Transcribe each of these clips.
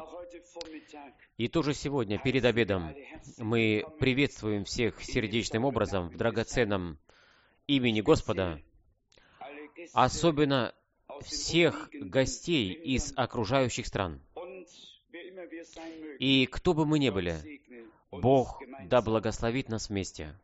И тоже сегодня, перед обедом, мы приветствуем всех сердечным образом в драгоценном имени Господа, особенно всех гостей из окружающих стран. И кто бы мы ни были, Бог да благословит нас вместе.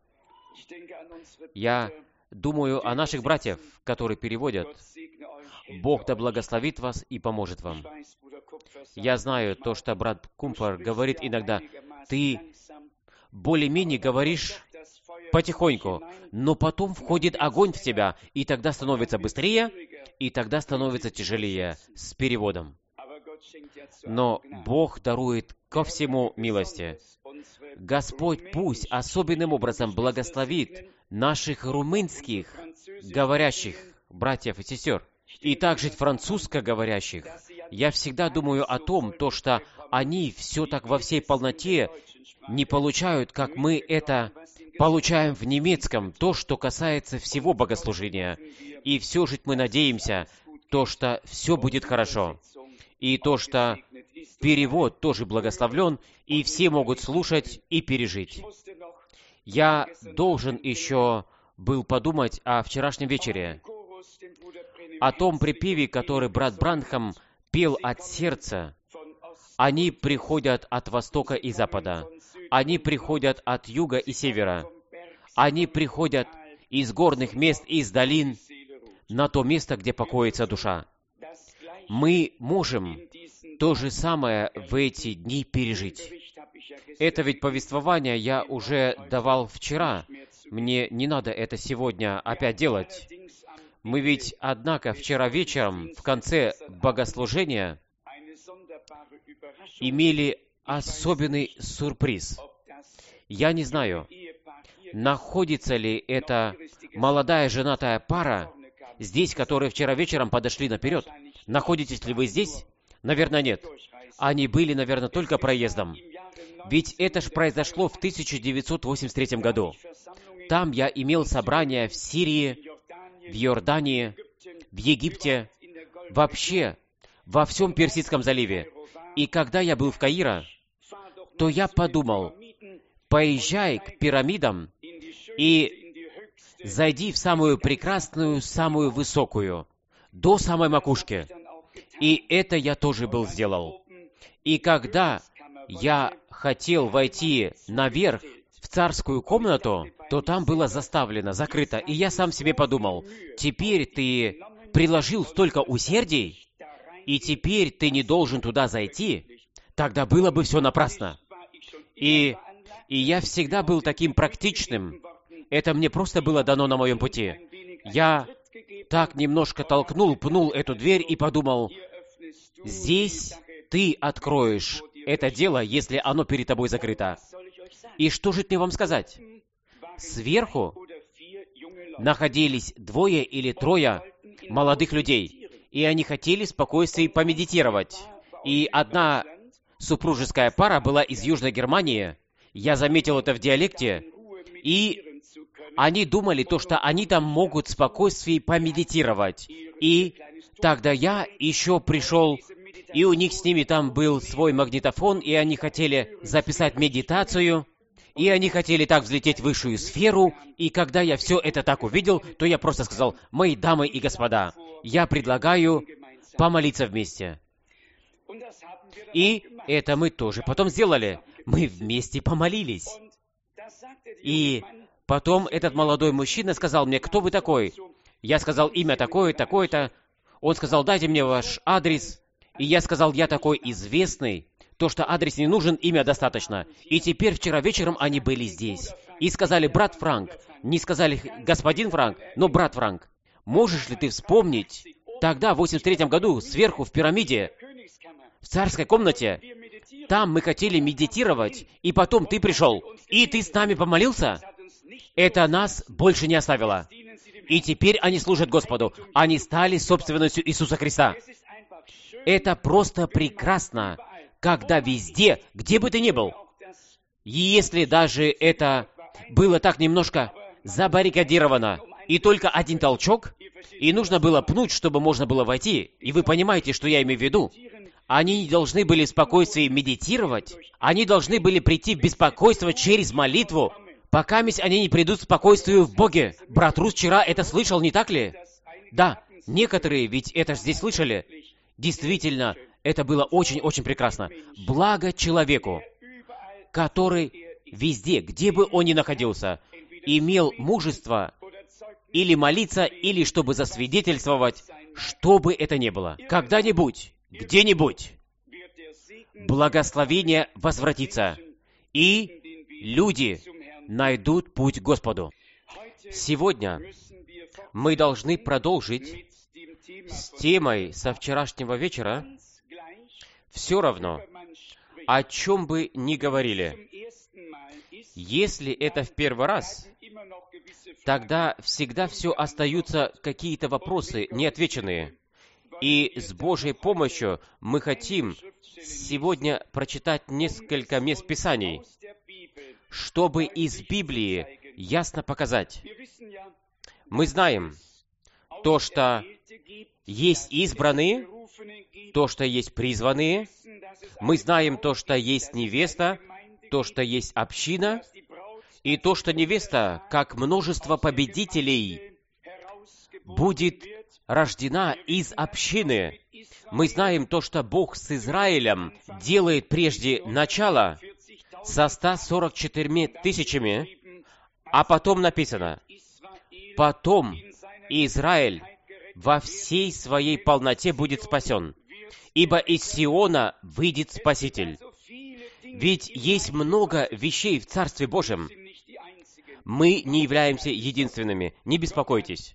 Я думаю о наших братьях, которые переводят. Бог да благословит вас и поможет вам. Я знаю то, что брат Кумпер говорит иногда. Ты более-менее говоришь потихоньку, но потом входит огонь в тебя, и тогда становится быстрее, и тогда становится тяжелее с переводом. Но Бог дарует ко всему милости. Господь пусть особенным образом благословит наших румынских говорящих братьев и сестер, и также французскоговорящих. Я всегда думаю о том, что они все так во всей полноте не получают, как мы это получаем в немецком, то, что касается всего богослужения. И все же мы надеемся, что все будет хорошо. И то, что перевод тоже благословлен, и все могут слушать и пережить. Я должен еще был подумать о вчерашнем вечере, о том припеве, который брат Бранхам пел от сердца. Они приходят от востока и запада. Они приходят от юга и севера. Они приходят из горных мест, из долин, на то место, где покоится душа. Мы можем то же самое в эти дни пережить. Это ведь повествование я уже давал вчера. Мне не надо это сегодня опять делать. Мы ведь, однако, вчера вечером, в конце богослужения, имели особенный сюрприз. Я не знаю, находится ли эта молодая женатая пара здесь, которые вчера вечером подошли наперед. Находитесь ли вы здесь? Наверное, нет. Они были, наверное, только проездом. Ведь это ж произошло в 1983 году. Там я имел собрания в Сирии, в Иордании, в Египте, вообще во всем Персидском заливе. И когда я был в Каире, то я подумал, поезжай к пирамидам и зайди в самую прекрасную, самую высокую, до самой макушки. И это я тоже был сделал. И когда я хотел войти наверх, в царскую комнату, то там было заставлено, закрыто. И я сам себе подумал, теперь ты приложил столько усердий, и теперь ты не должен туда зайти, тогда было бы все напрасно. И я всегда был таким практичным. Это мне просто было дано на моем пути. Я так немножко пнул эту дверь и подумал, здесь ты откроешь это дело, если оно перед тобой закрыто. И что же мне вам сказать? Сверху находились 2 или 3 молодых людей, и они хотели в спокойствии помедитировать. И одна супружеская пара была из Южной Германии, я заметил это в диалекте, и они думали, что они там могут в спокойствии помедитировать. И тогда я еще пришел, и у них с ними там был свой магнитофон, и они хотели записать медитацию, и они хотели так взлететь в высшую сферу, и когда я все это так увидел, то я просто сказал, мои дамы и господа, я предлагаю помолиться вместе. И это мы тоже потом сделали. Мы вместе помолились. И потом этот молодой мужчина сказал мне, кто вы такой? Я сказал, имя такое, такое-то. Он сказал, дайте мне ваш адрес. И я сказал, я такой известный, то, что адрес не нужен, имя достаточно. И теперь вчера вечером они были здесь. И сказали, брат Франк, не сказали господин Франк, но брат Франк, можешь ли ты вспомнить, тогда, в 83-м году, сверху в пирамиде, в царской комнате, там мы хотели медитировать, и потом ты пришел, и ты с нами помолился? Это нас больше не оставило. И теперь они служат Господу. Они стали собственностью Иисуса Христа. Это просто прекрасно, когда везде, где бы ты ни был, и если даже это было так немножко забаррикадировано, и только один толчок, и нужно было пнуть, чтобы можно было войти, и вы понимаете, что я имею в виду, Они не должны были в спокойствии медитировать. Они должны были прийти в беспокойство через молитву, пока они не придут к спокойствию в Боге. Брат Рус вчера это слышал, не так ли? Да, некоторые ведь это здесь слышали. Действительно, это было очень-очень прекрасно. Благо человеку, который везде, где бы он ни находился, имел мужество или молиться, или чтобы засвидетельствовать, что бы это ни было. Когда-нибудь, где-нибудь благословение возвратится, и люди найдут путь к Господу. Сегодня мы должны продолжить с темой со вчерашнего вечера, все равно, о чем бы ни говорили. Если это в первый раз, тогда всегда все остаются какие-то вопросы неотвеченные. И с Божьей помощью мы хотим сегодня прочитать несколько мест Писаний, чтобы из Библии ясно показать. Мы знаем то, что есть избранные, то, что есть призванные. Мы знаем то, что есть невеста, то, что есть община, и то, что невеста, как множество победителей, будет рождена из общины. Мы знаем то, что Бог с Израилем делает прежде начало со 144 тысячами, а потом написано, потом Израиль во всей своей полноте будет спасен, ибо из Сиона выйдет Спаситель. Ведь есть много вещей в Царстве Божьем. Мы не являемся единственными, не беспокойтесь.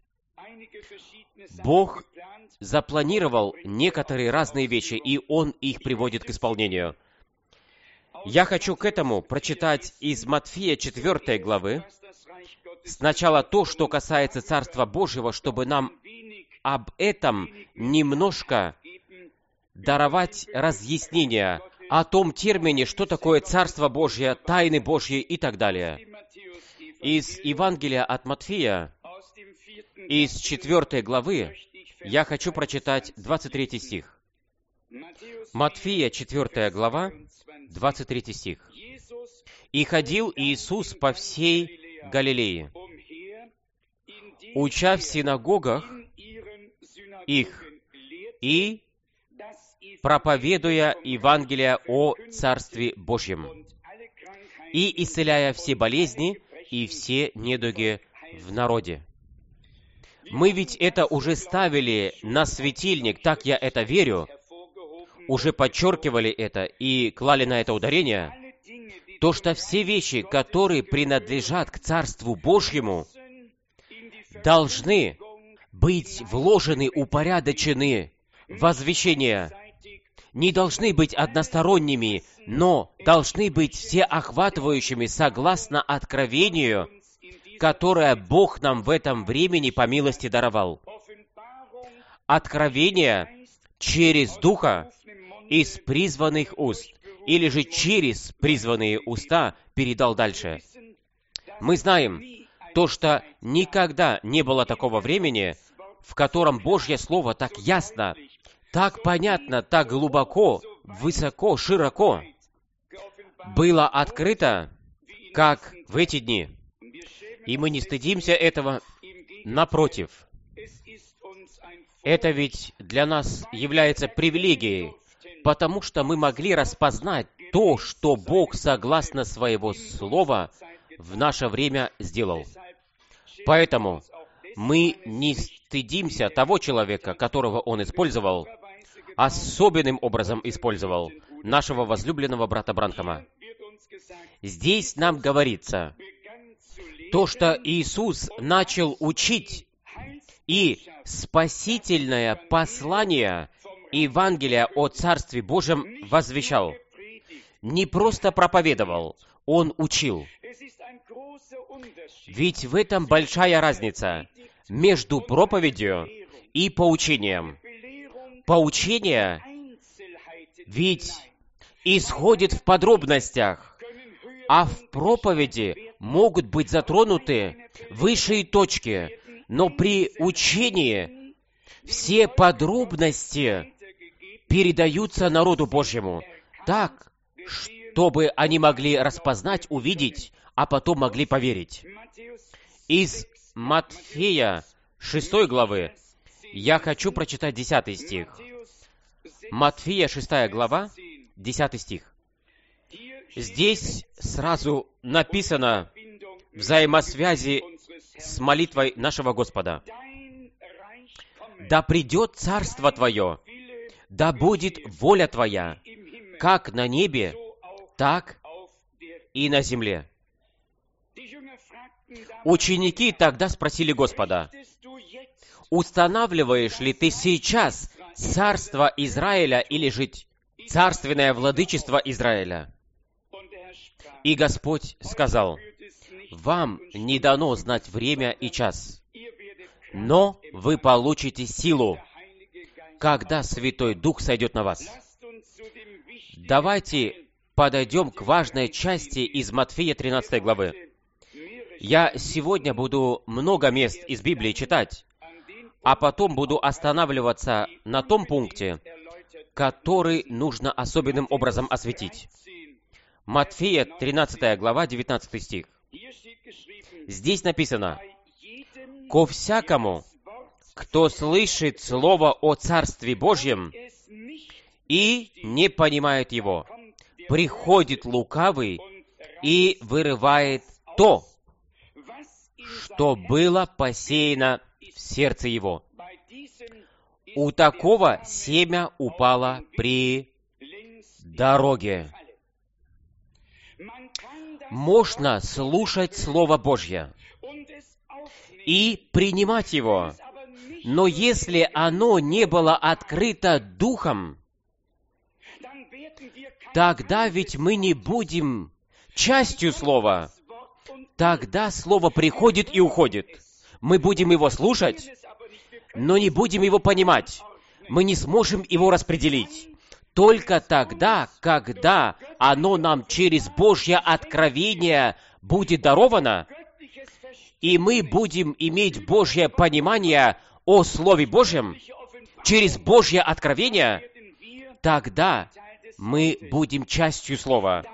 Бог запланировал некоторые разные вещи, и Он их приводит к исполнению. Я хочу к этому прочитать из Матфея 4 главы, сначала то, что касается Царства Божьего, чтобы нам об этом немножко даровать разъяснение о том термине, что такое Царство Божье, тайны Божьи и так далее. Из Евангелия от Матфея, из 4 главы, я хочу прочитать 23 стих. Матфея, 4 глава, 23 стих. «И ходил Иисус по всей Галилее, уча в синагогах их и проповедуя Евангелие о Царстве Божьем, и исцеляя все болезни и все недуги в народе». Мы ведь это уже ставили на светильник, так я это верю, уже подчеркивали это и клали на это ударение, то, что все вещи, которые принадлежат к Царству Божьему, должны быть вложены, упорядочены в возвещение, не должны быть односторонними, но должны быть всеохватывающими согласно откровению, которое Бог нам в этом времени по милости даровал. Откровение через Духа из призванных уст, или же через призванные уста передал дальше. Мы знаем то, что никогда не было такого времени, в котором Божье Слово так ясно, так понятно, так глубоко, высоко, широко было открыто, как в эти дни. И мы не стыдимся этого, напротив. Это ведь для нас является привилегией, потому что мы могли распознать то, что Бог, согласно Своего Слова, в наше время сделал. Поэтому мы не стыдимся того человека, которого Он использовал, особенным образом использовал, нашего возлюбленного брата Бранхама. Здесь нам говорится, то, что Иисус начал учить и спасительное послание Евангелия о Царстве Божьем возвещал. Не просто проповедовал, Он учил. Ведь в этом большая разница между проповедью и поучением. Поучение ведь исходит в подробностях, а в проповеди могут быть затронуты высшие точки, но при учении все подробности передаются народу Божьему так, чтобы они могли распознать, увидеть, а потом могли поверить. Из Матфея 6 главы я хочу прочитать 10 стих. Матфея 6 глава, 10 стих. Здесь сразу написано взаимосвязи с молитвой нашего Господа. «Да придет царство Твое, да будет воля Твоя, как на небе, так и на земле». Ученики тогда спросили Господа: «Устанавливаешь ли Ты сейчас царство Израиля или жить царственное владычество Израиля?» И Господь сказал: «Вам не дано знать время и час, но вы получите силу, когда Святой Дух сойдет на вас». Давайте подойдем к важной части из Матфея 13 главы. Я сегодня буду много мест из Библии читать, а потом буду останавливаться на том пункте, который нужно особенным образом осветить. Матфея 13 глава, 19 стих. Здесь написано: «Ко всякому, кто слышит слово о Царстве Божьем и не понимает его, приходит лукавый и вырывает то, что было посеяно в сердце его. У такого семя упало при дороге». Можно слушать Слово Божье и принимать его, но если оно не было открыто Духом, тогда ведь мы не будем частью Слова. Тогда Слово приходит и уходит. Мы будем его слушать, но не будем его понимать. Мы не сможем его распределить. Только тогда, когда оно нам через Божье откровение будет даровано, и мы будем иметь Божье понимание о Слове Божьем через Божье откровение, тогда мы будем частью Слова.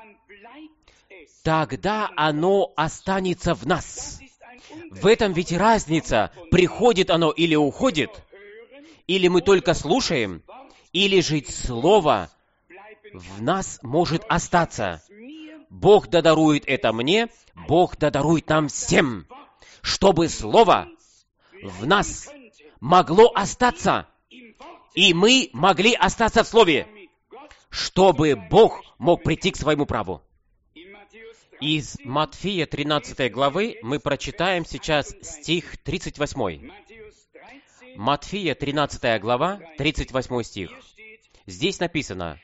Тогда оно останется в нас. В этом ведь разница, приходит оно или уходит, или мы только слушаем, или же Слово в нас может остаться. Бог да дарует это мне, Бог да дарует нам всем, чтобы Слово в нас могло остаться, и мы могли остаться в Слове, чтобы Бог мог прийти к своему праву. Из Матфея 13 главы мы прочитаем сейчас стих 38. Матфея 13 глава, 38 стих. Здесь написано: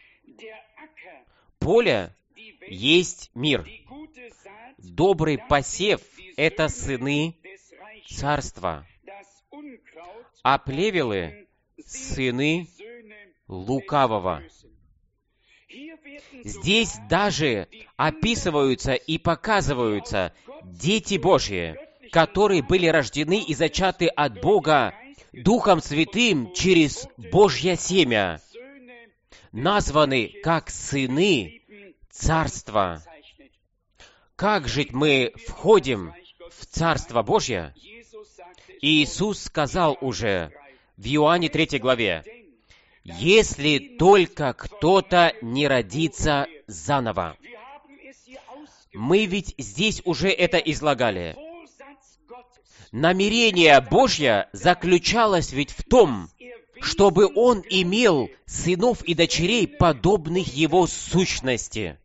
«Поле есть мир, добрый посев — это сыны царства, а плевелы — сыны лукавого». Здесь даже описываются и показываются дети Божьи, которые были рождены и зачаты от Бога Духом Святым через Божье семя, названы как сыны Царства. Как же мы входим в Царство Божье? Иисус сказал уже в Иоанне 3 главе: «Если только кто-то не родится заново». Мы ведь здесь уже это излагали. Намерение Божье заключалось ведь в том, чтобы Он имел сынов и дочерей, подобных Его сущности.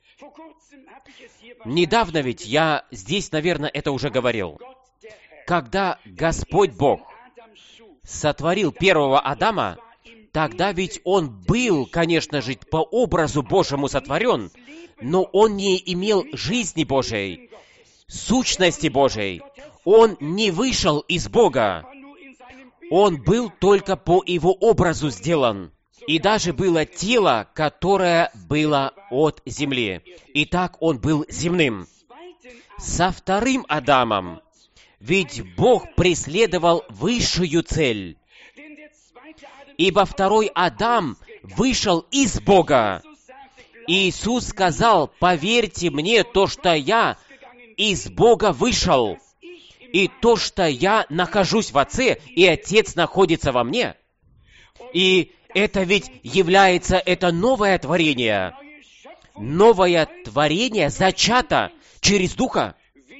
Недавно ведь я здесь, наверное, это уже говорил. Когда Господь Бог сотворил первого Адама, тогда ведь он был, конечно же, по образу Божьему сотворен, но он не имел жизни Божией, сущности Божией. Он не вышел из Бога. Он был только по Его образу сделан. И даже было тело, которое было от земли. Итак, он был земным. Со вторым Адамом ведь Бог преследовал высшую цель. Ибо второй Адам вышел из Бога. Иисус сказал: поверьте мне, то, что я из Бога вышел, и то, что я нахожусь в Отце, и Отец находится во мне. И это ведь является, это новое творение. Новое творение зачато через Духа.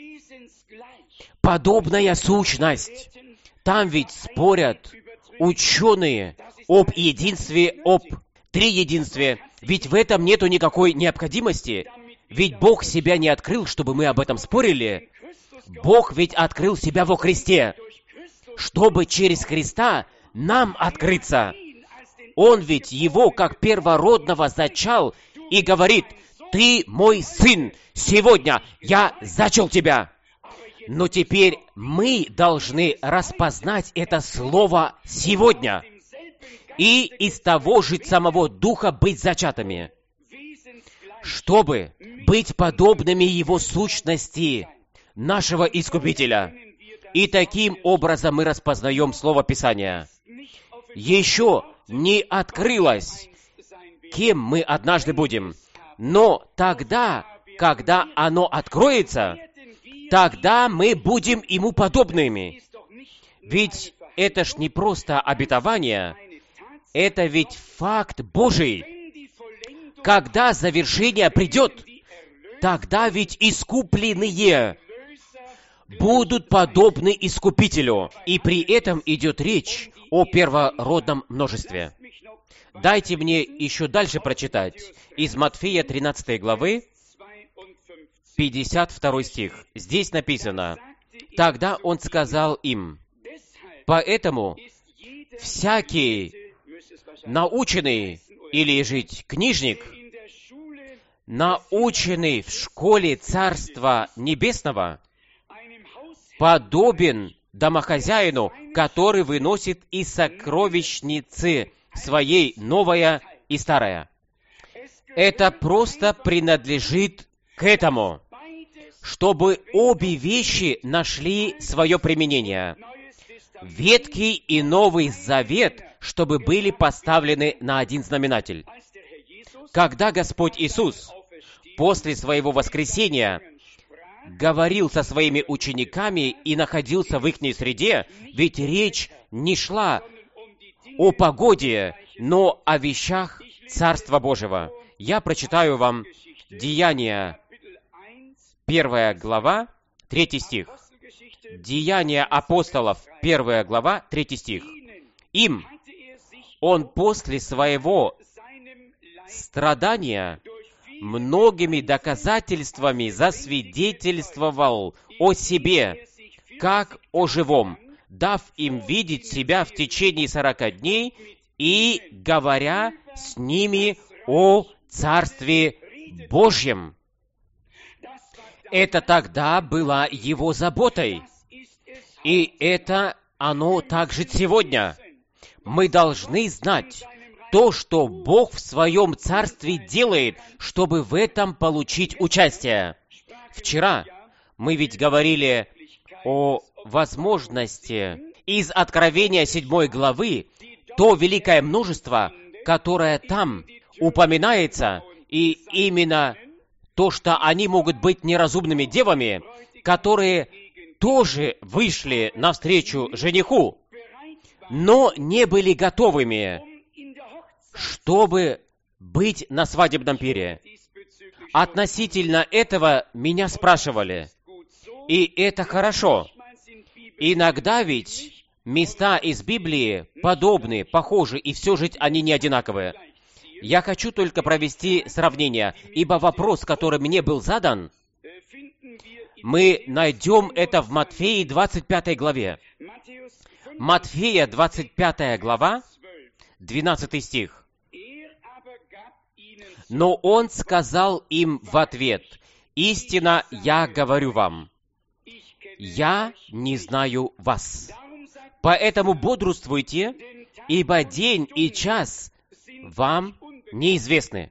Подобная сущность. Там ведь спорят ученые об единстве, об триединстве. Ведь в этом нету никакой необходимости. Ведь Бог себя не открыл, чтобы мы об этом спорили. Бог ведь открыл себя во Христе, чтобы через Христа нам открыться. Он ведь его как первородного зачал и говорит: «Ты мой сын, сегодня я зачал тебя». Но теперь мы должны распознать это слово «сегодня» и из того же самого Духа быть зачатыми, чтобы быть подобными Его сущности, нашего Искупителя. И таким образом мы распознаем Слово Писания. Еще не открылось, кем мы однажды будем, но тогда, когда оно откроется, тогда мы будем Ему подобными. Ведь это ж не просто обетование, это ведь факт Божий. Когда завершение придет, тогда ведь искупленные будут подобны Искупителю. И при этом идет речь о первородном множестве. Дайте мне еще дальше прочитать. Из Матфея 13 главы, 52 стих. Здесь написано: «Тогда он сказал им: поэтому всякий наученный, или жить книжник, наученный в школе Царства Небесного, подобен домохозяину, который выносит из сокровищницы своей новое и старое». Это просто принадлежит к этому, чтобы обе вещи нашли свое применение. Ветхий и Новый Завет, чтобы были поставлены на один знаменатель. Когда Господь Иисус после Своего воскресения говорил со Своими учениками и находился в ихней среде, ведь речь не шла о погоде, но о вещах Царства Божьего. Я прочитаю вам Деяния, 1 глава, 3 стих. Деяния апостолов, 1 глава, 3 стих. Им Он после Своего страдания многими доказательствами засвидетельствовал о себе, как о живом, дав им видеть себя в течение 40 дней и говоря с ними о Царстве Божьем. Это тогда была Его заботой. И это оно также сегодня. Мы должны знать то, что Бог в Своем Царстве делает, чтобы в этом получить участие. Вчера мы ведь говорили о возможности из Откровения 7 главы, то великое множество, которое там упоминается, и именно то, что они могут быть неразумными девами, которые тоже вышли навстречу жениху, но не были готовыми, чтобы быть на свадебном пире. Относительно этого меня спрашивали, и это хорошо. Иногда ведь места из Библии подобны, похожи, и все же они не одинаковые. Я хочу только провести сравнение, ибо вопрос, который мне был задан, мы найдем это в Матфея 25 главе. Матфея 25 глава, 12 стих. «Но он сказал им в ответ: истинно я говорю вам, я не знаю вас. Поэтому бодрствуйте, ибо день и час вам неизвестны».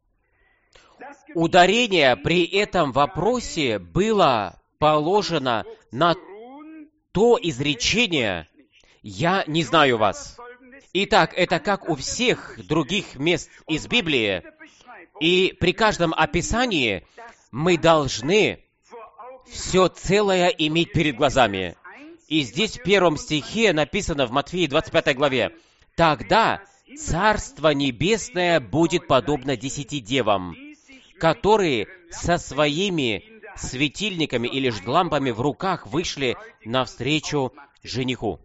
Ударение при этом вопросе было положено на то изречение «Я не знаю вас». Итак, это как у всех других мест из Библии, и при каждом описании мы должны все целое иметь перед глазами. И здесь в 1 стихе написано в Матфея 25 главе: «Тогда Царство Небесное будет подобно 10 девам, которые со своими светильниками или же лампами в руках вышли навстречу жениху».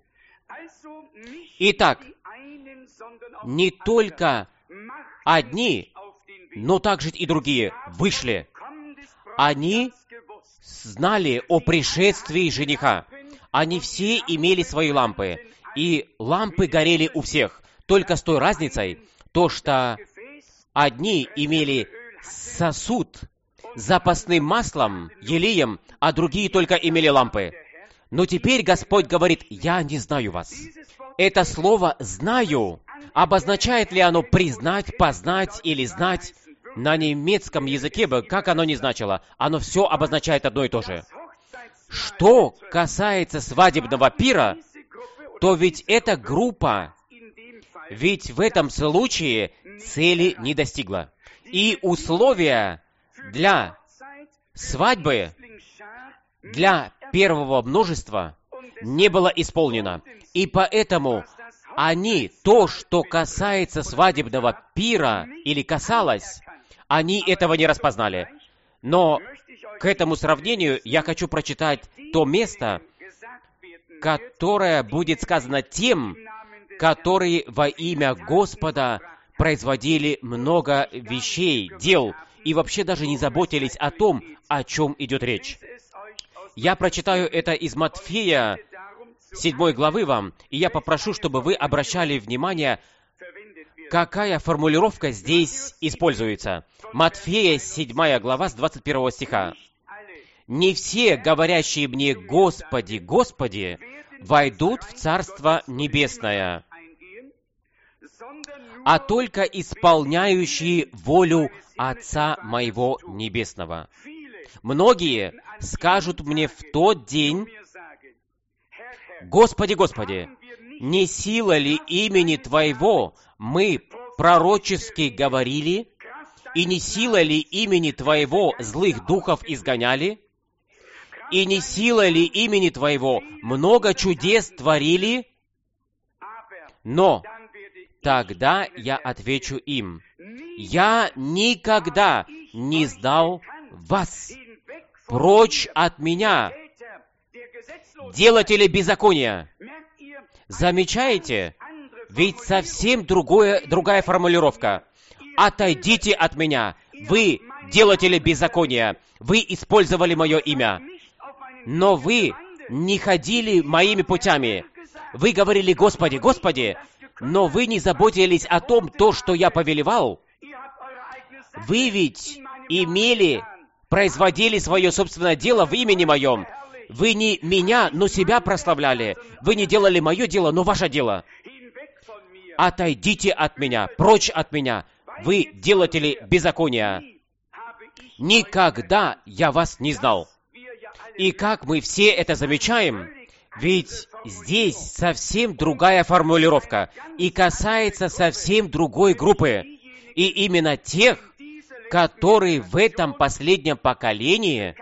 Итак, не только одни, но также и другие вышли. Они знали о пришествии жениха. Они все имели свои лампы, и лампы горели у всех, только с той разницей, то что одни имели сосуд с запасным маслом, елеем, а другие только имели лампы. Но теперь Господь говорит: «Я не знаю вас». Это слово «знаю», обозначает ли оно признать, познать или знать? На немецком языке бы, как оно ни значило, оно все обозначает одно и то же. Что касается свадебного пира, то ведь эта группа, ведь в этом случае цели не достигла. И условия для свадьбы, для первого множества не было исполнено. И поэтому они, то, что касается свадебного пира или касалось, они этого не распознали. Но к этому сравнению я хочу прочитать то место, которое будет сказано тем, которые во имя Господа производили много вещей, дел, и вообще даже не заботились о том, о чем идет речь. Я прочитаю это из Матфея 7 главы вам, и я попрошу, чтобы вы обращали внимание, какая формулировка здесь используется. Матфея 7 глава с 21 стиха. «Не все, говорящие мне: Господи, Господи, войдут в Царство Небесное, а только исполняющие волю Отца Моего Небесного. Многие скажут мне в тот день: Господи, Господи, не сила ли имени Твоего мы пророчески говорили, и не сила ли имени Твоего злых духов изгоняли, и не сила ли имени Твоего много чудес творили?» Но тогда я отвечу им: «Я никогда не знал вас. Прочь от меня, делатели беззакония». Замечаете? Ведь совсем другая формулировка. «Отойдите от меня, вы, делатели беззакония, вы использовали мое имя, но вы не ходили моими путями. Вы говорили: Господи, Господи, но вы не заботились о том, то, что я повелевал. Вы ведь производили свое собственное дело в имени моем. Вы не меня, но себя прославляли. Вы не делали мое дело, но ваше дело. Отойдите от меня, прочь от меня, вы, делатели беззакония. Никогда я вас не знал». И как мы все это замечаем, ведь здесь совсем другая формулировка и касается совсем другой группы. И именно тех, которые в этом последнем поколении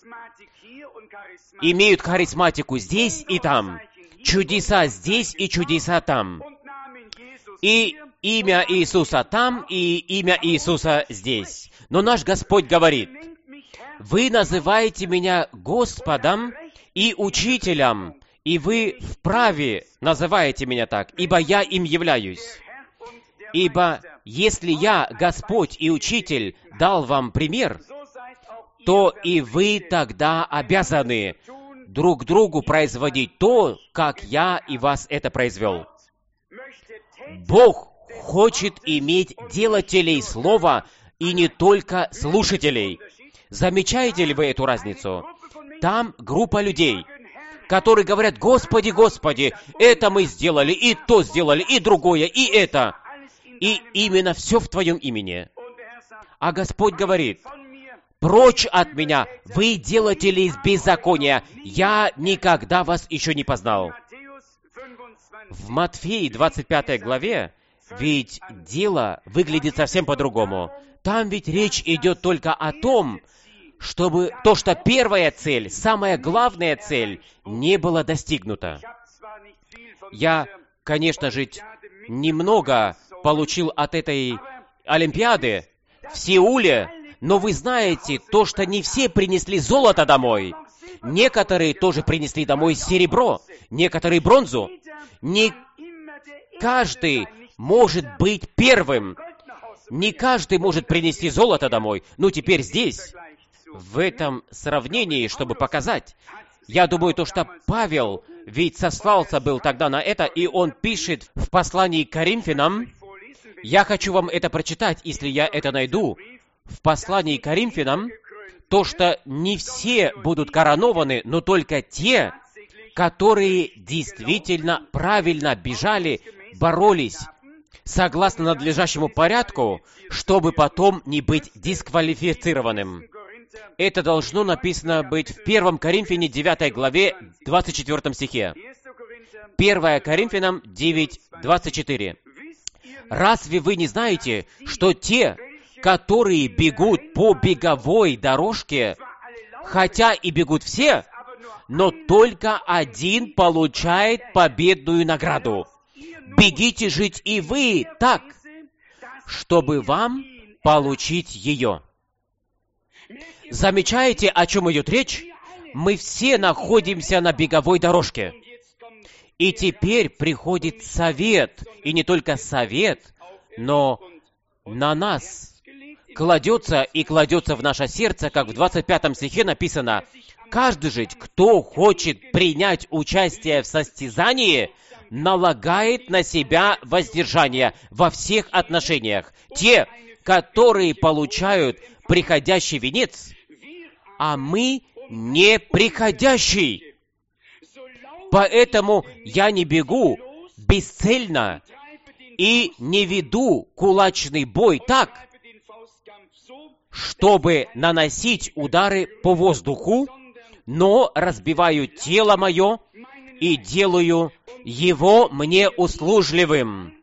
имеют харизматику здесь и там, чудеса здесь и чудеса там, и имя Иисуса там, и имя Иисуса здесь. Но наш Господь говорит: «Вы называете меня Господом и Учителем, и вы вправе называете меня так, ибо я им являюсь. Ибо если я, Господь и Учитель, дал вам пример, то и вы тогда обязаны друг другу производить то, как я и вас это произвел». Бог хочет иметь делателей слова и не только слушателей. Замечаете ли вы эту разницу? Там группа людей, которые говорят: Господи, Господи, это мы сделали, и то сделали, и другое, и это. И именно все в Твоем имени. А Господь говорит: прочь от меня, вы делатели беззакония, я никогда вас еще не познал. в Матфеи 25 главе ведь дело выглядит совсем по-другому. Там ведь речь идет только о том, чтобы то, что первая цель, самая главная цель, не была достигнута. Я, конечно же, немного получил от этой Олимпиады в Сеуле, но вы знаете, то, что не все принесли золото домой. Некоторые тоже принесли домой серебро, некоторые бронзу. Не каждый может быть первым. Не каждый может принести золото домой. Ну, теперь здесь, в этом сравнении, чтобы показать, я думаю, то, что Павел ведь сослался был тогда на это, и он пишет в послании к Коринфянам, я хочу вам это прочитать, если я это найду, в послании к Коринфянам, то, что не все будут коронованы, но только те, которые действительно правильно бежали, боролись, согласно надлежащему порядку, чтобы потом не быть дисквалифицированным. Это должно написано быть в 1 Коринфяне 9 главе 24 стихе. 1 Коринфянам 9, 24. «Разве вы не знаете, что те, которые бегут по беговой дорожке, хотя и бегут все, но только один получает победную награду? Бегите жить и вы так, чтобы вам получить ее». Замечаете, о чем идет речь? Мы все находимся на беговой дорожке. И теперь приходит совет, и не только совет, но на нас кладется и кладется в наше сердце, как в 25 стихе написано, «Каждый же, кто хочет принять участие в состязании, налагает на себя воздержание во всех отношениях. Те, которые получают приходящий венец, а мы не приходящий. Поэтому я не бегу бесцельно и не веду кулачный бой так, чтобы наносить удары по воздуху, но разбиваю тело мое и делаю его мне услужливым,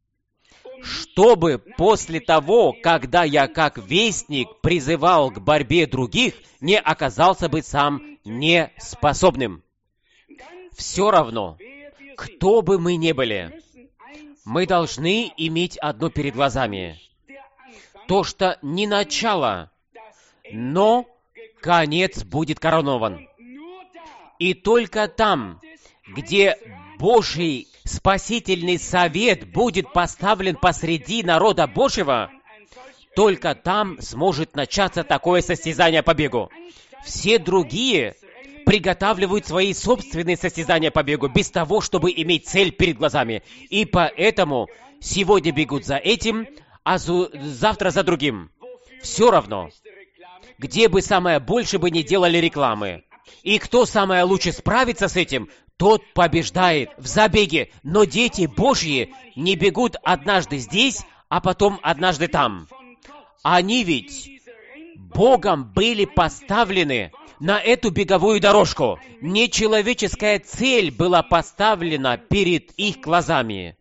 чтобы после того, когда я как вестник призывал к борьбе других, не оказался бы сам неспособным. Все равно, кто бы мы ни были, мы должны иметь одно перед глазами. То, что не начало, но конец будет коронован. И только там, где Божий спасительный совет будет поставлен посреди народа Божьего, только там сможет начаться такое состязание по бегу. Все другие приготавливают свои собственные состязания по бегу, без того, чтобы иметь цель перед глазами. И поэтому сегодня бегут за этим, а завтра за другим. Все равно, где бы самое больше бы не делали рекламы. И кто самое лучше справится с этим, тот побеждает в забеге. Но дети Божьи не бегут однажды здесь, а потом однажды там. Они ведь Богом были поставлены на эту беговую дорожку. Нечеловеческая цель была поставлена перед их глазами.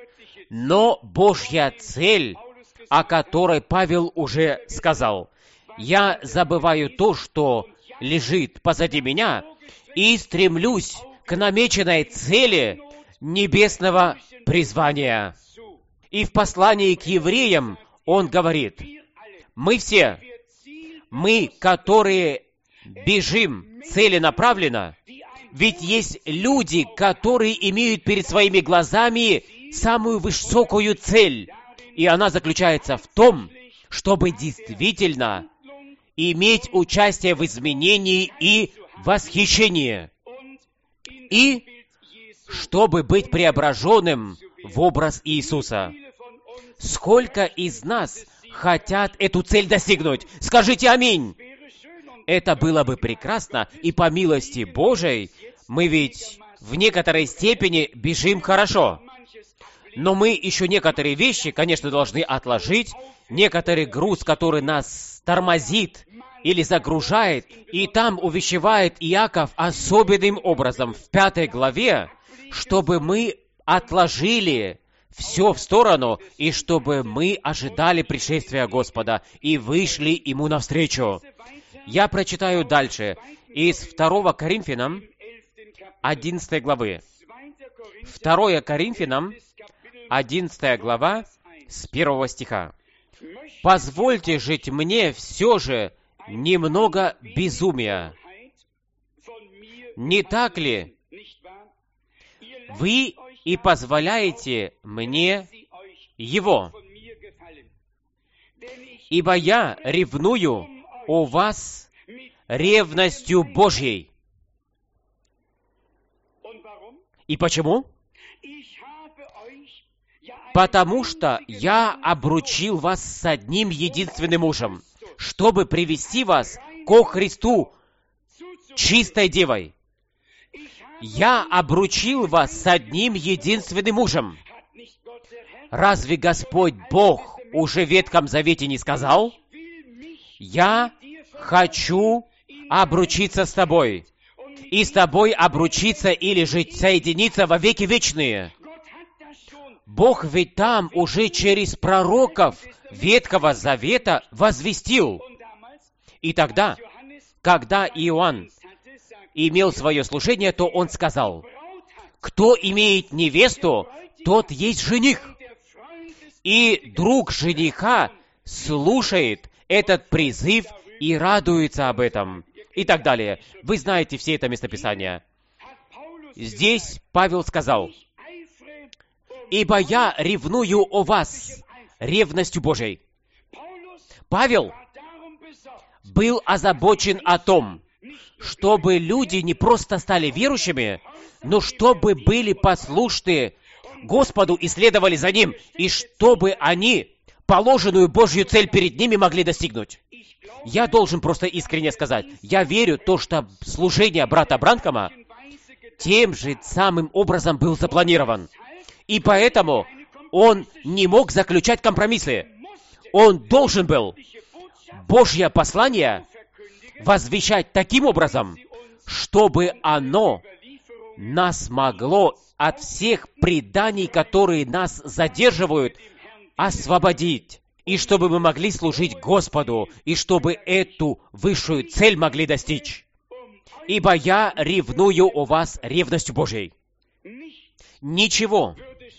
Но Божья цель, о которой Павел уже сказал, «Я забываю то, что лежит позади меня, и стремлюсь к намеченной цели небесного призвания». И в послании к евреям он говорит, мы все, мы, которые бежим целенаправленно, ведь есть люди, которые имеют перед своими глазами самую высокую цель, и она заключается в том, чтобы действительно иметь участие в изменении и восхищении, и чтобы быть преображенным в образ Иисуса. Сколько из нас хотят эту цель достигнуть? Скажите аминь! Это было бы прекрасно, и по милости Божией мы ведь в некоторой степени бежим хорошо. Но мы еще некоторые вещи, конечно, должны отложить, некоторый груз, который нас тормозит или загружает, и там увещевает Иаков особенным образом в 5 главе, чтобы мы отложили все в сторону, и чтобы мы ожидали пришествия Господа и вышли Ему навстречу. Я прочитаю дальше из 2 Коринфянам 11 главы. 2 Коринфянам 11 глава с 1 стиха. «Позвольте жить мне все же немного безумия. Не так ли? Вы и позволяете мне его. Ибо я ревную о вас ревностью Божьей». И почему? «Потому что я обручил вас с одним единственным мужем, чтобы привести вас ко Христу чистой девой. Я обручил вас с одним единственным мужем. Разве Господь Бог уже в Ветхом Завете не сказал: «Я хочу обручиться с тобой, и с тобой обручиться или жить, соединиться во веки вечные»? Бог ведь там уже через пророков Ветхого Завета возвестил. И тогда, когда Иоанн имел свое служение, то он сказал: «Кто имеет невесту, тот есть жених». И друг жениха слушает этот призыв и радуется об этом. И так далее. Вы знаете все это местописание. Здесь Павел сказал: «Ибо я ревную о вас ревностью Божией». Павел был озабочен о том, чтобы люди не просто стали верующими, но чтобы были послушны Господу и следовали за Ним, и чтобы они положенную Божью цель перед ними могли достигнуть. Я должен просто искренне сказать, я верю в то, что служение брата Бранхама тем же самым образом был запланирован. И поэтому он не мог заключать компромиссы. Он должен был Божье послание возвещать таким образом, чтобы оно нас могло от всех преданий, которые нас задерживают, освободить, и чтобы мы могли служить Господу, и чтобы эту высшую цель могли достичь. «Ибо я ревную о вас ревностью Божией». Ничего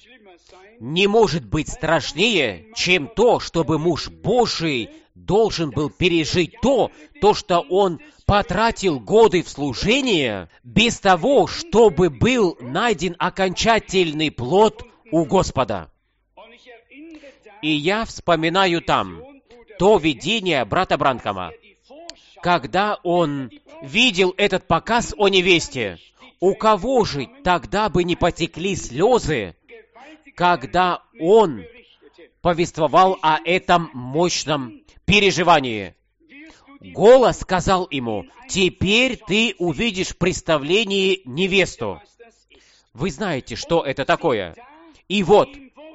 не может быть страшнее, чем то, чтобы муж Божий должен был пережить то, что он потратил годы в служении, без того, чтобы был найден окончательный плод у Господа. И я вспоминаю там то видение брата Бранхама, когда он видел этот показ о невесте. У кого же тогда бы не потекли слезы, когда он повествовал о этом мощном переживании? Голос сказал ему: «Теперь ты увидишь в представлении невесту». Вы знаете, что это такое? И вот,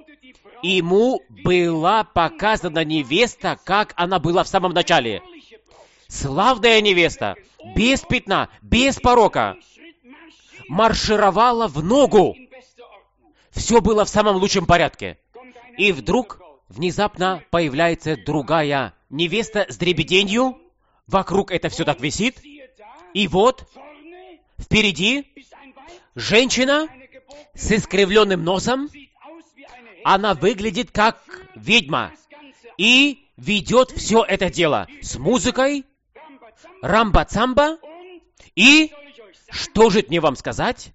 ему была показана невеста, как она была в самом начале. Славная невеста, без пятна, без порока, маршировала в ногу. Все было в самом лучшем порядке. И вдруг, внезапно появляется другая невеста с дребеденью. Вокруг это все так висит. И вот, впереди женщина с искривленным носом. Она выглядит как ведьма. И ведет все это дело с музыкой, рамба-цамба. И, что же мне вам сказать?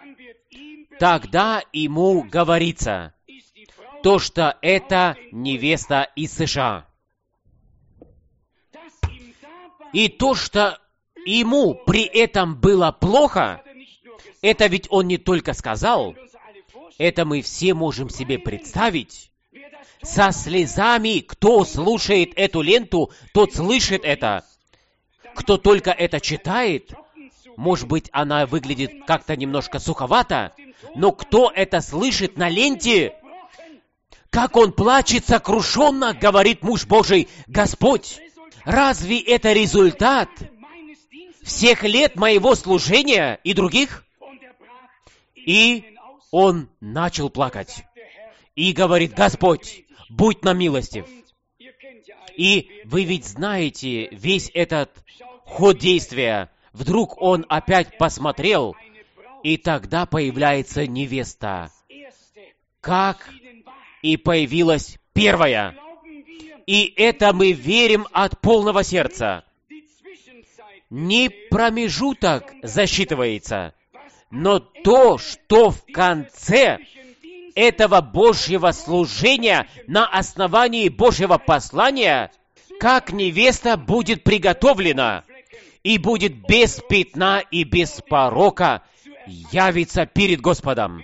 Тогда ему говорится, то, что это невеста из США. И то, что ему при этом было плохо, это ведь он не только сказал, это мы все можем себе представить. Со слезами, кто слушает эту ленту, тот слышит это. Кто только это читает, может быть, она выглядит как-то немножко суховато, но кто это слышит на ленте, как он плачет сокрушенно, говорит муж Божий: «Господь, разве это результат всех лет моего служения и других?» И он начал плакать и говорит: «Господь, будь нам милостив». И вы ведь знаете весь этот ход действия. Вдруг он опять посмотрел, и тогда появляется невеста. Как и появилась первая. И это мы верим от полного сердца. Не промежуток засчитывается, но то, что в конце этого Божьего служения на основании Божьего послания, как невеста будет приготовлена и будет без пятна и без порока явиться перед Господом.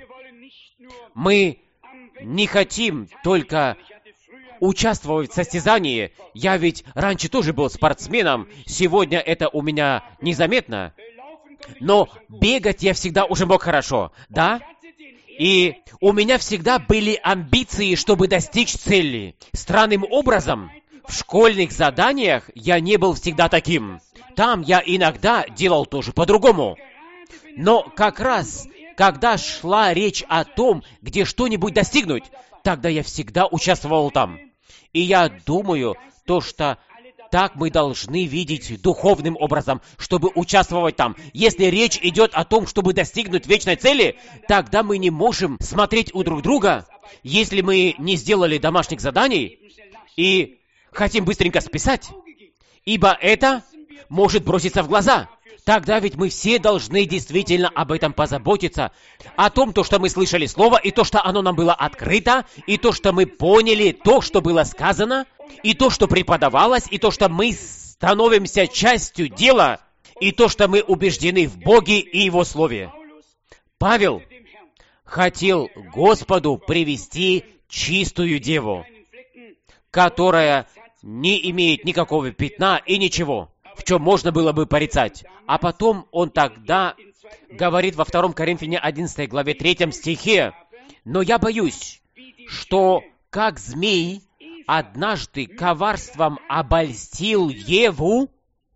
Мы не хотим только участвовать в состязании. Я ведь раньше тоже был спортсменом, сегодня это у меня незаметно. Но бегать я всегда уже мог хорошо, да? И у меня всегда были амбиции, чтобы достичь цели. Странным образом, в школьных заданиях я не был всегда таким. Там я иногда делал тоже по-другому. Но как раз, когда шла речь о том, где что-нибудь достигнуть, тогда я всегда участвовал там. И я думаю, что так мы должны видеть духовным образом, чтобы участвовать там. Если речь идет о том, чтобы достигнуть вечной цели, тогда мы не можем смотреть у друг друга, если мы не сделали домашних заданий и хотим быстренько списать, ибо это может броситься в глаза. Тогда ведь мы все должны действительно об этом позаботиться, о том, что мы слышали Слово, и то, что оно нам было открыто, и то, что мы поняли, то, что было сказано, и то, что преподавалось, и то, что мы становимся частью дела, и то, что мы убеждены в Боге и Его Слове. Павел хотел Господу привести чистую деву, которая не имеет никакого пятна и ничего, в чем можно было бы порицать. А потом он тогда говорит во 2 Коринфянам 11 главе 3 стихе: «Но я боюсь, что как змей однажды коварством обольстил Еву,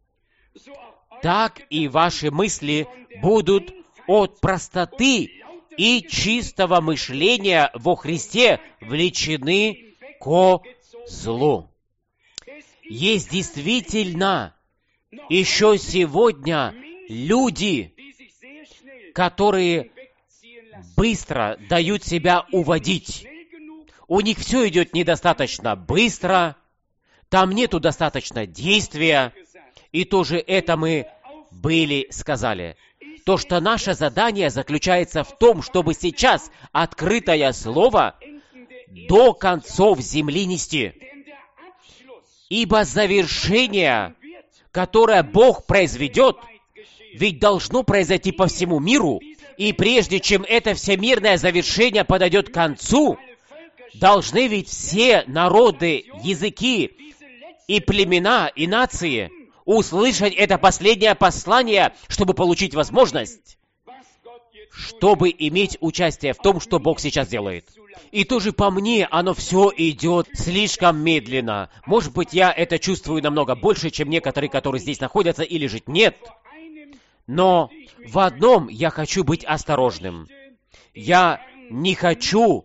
так и ваши мысли будут от простоты и чистого мышления во Христе влечены ко злу». Есть действительно еще сегодня люди, которые быстро дают себя уводить. У них все идет недостаточно быстро, там нету достаточно действия, и тоже это мы сказали. То, что наше задание заключается в том, чтобы сейчас открытое слово до концов земли нести. Ибо завершение, которое Бог произведет, ведь должно произойти по всему миру, и прежде чем это всемирное завершение подойдет к концу, должны ведь все народы, языки и племена, и нации услышать это последнее послание, чтобы получить возможность, чтобы иметь участие в том, что Бог сейчас делает. И тоже по мне, оно все идет слишком медленно. Может быть, я это чувствую намного больше, чем некоторые, которые здесь находятся, или же нет. Но в одном я хочу быть осторожным. Я не хочу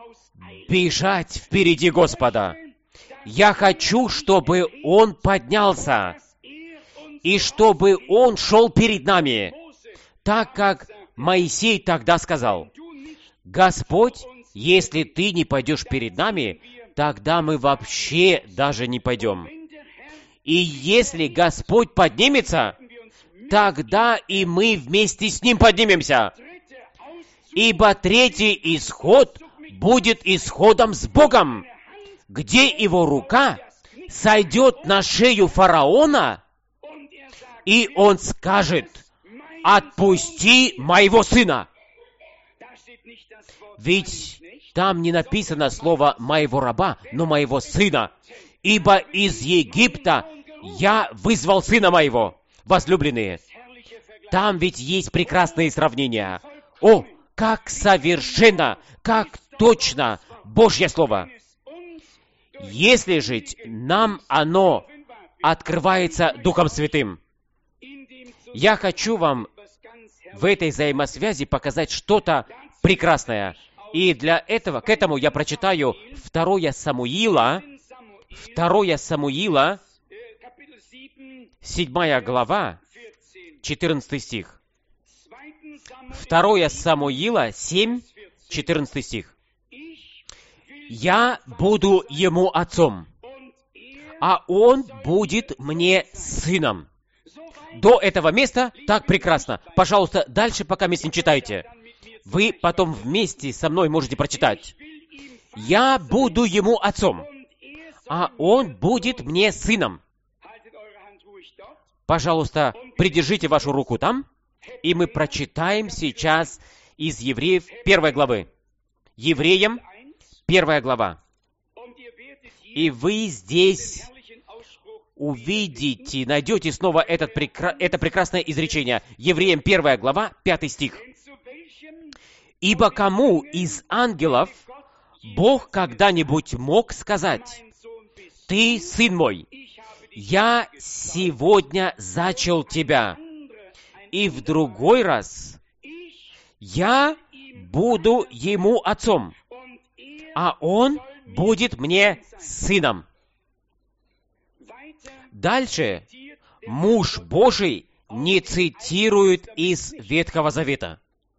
бежать впереди Господа. Я хочу, чтобы Он поднялся, и чтобы Он шел перед нами, так как Моисей тогда сказал: «Господь, если Ты не пойдешь перед нами, тогда мы вообще даже не пойдем. И если Господь поднимется, тогда и мы вместе с Ним поднимемся. Ибо третий исход будет исходом с Богом, где Его рука сойдет на шею фараона, и он скажет: отпусти моего сына». Ведь там не написано слово «моего раба», но «моего сына». «Ибо из Египта я вызвал сына моего». Возлюбленные, там ведь есть прекрасные сравнения. О, как совершенно, как точно Божье Слово! Если же нам оно открывается Духом Святым, я хочу вам в этой взаимосвязи показать что-то прекрасное. И для этого, к этому я прочитаю 2 Самуила, 7 глава, 14 стих. 2 Самуила 7, 14 стих. «Я буду ему отцом, а он будет мне сыном». До этого места так прекрасно. Пожалуйста, дальше пока не читайте. Вы потом вместе со мной можете прочитать. «Я буду ему отцом, а он будет мне сыном». Пожалуйста, придержите вашу руку там, и мы прочитаем сейчас из Евреев 1 главы. Евреям 1 глава. И вы здесь увидите, найдете снова это прекрасное изречение. Евреям 1 глава, 5 стих. «Ибо кому из ангелов Бог когда-нибудь мог сказать: „Ты, сын мой, я сегодня зачал тебя“, и в другой раз: „Я буду ему отцом, а он будет мне сыном“». Дальше муж Божий не цитирует из Ветхого Завета.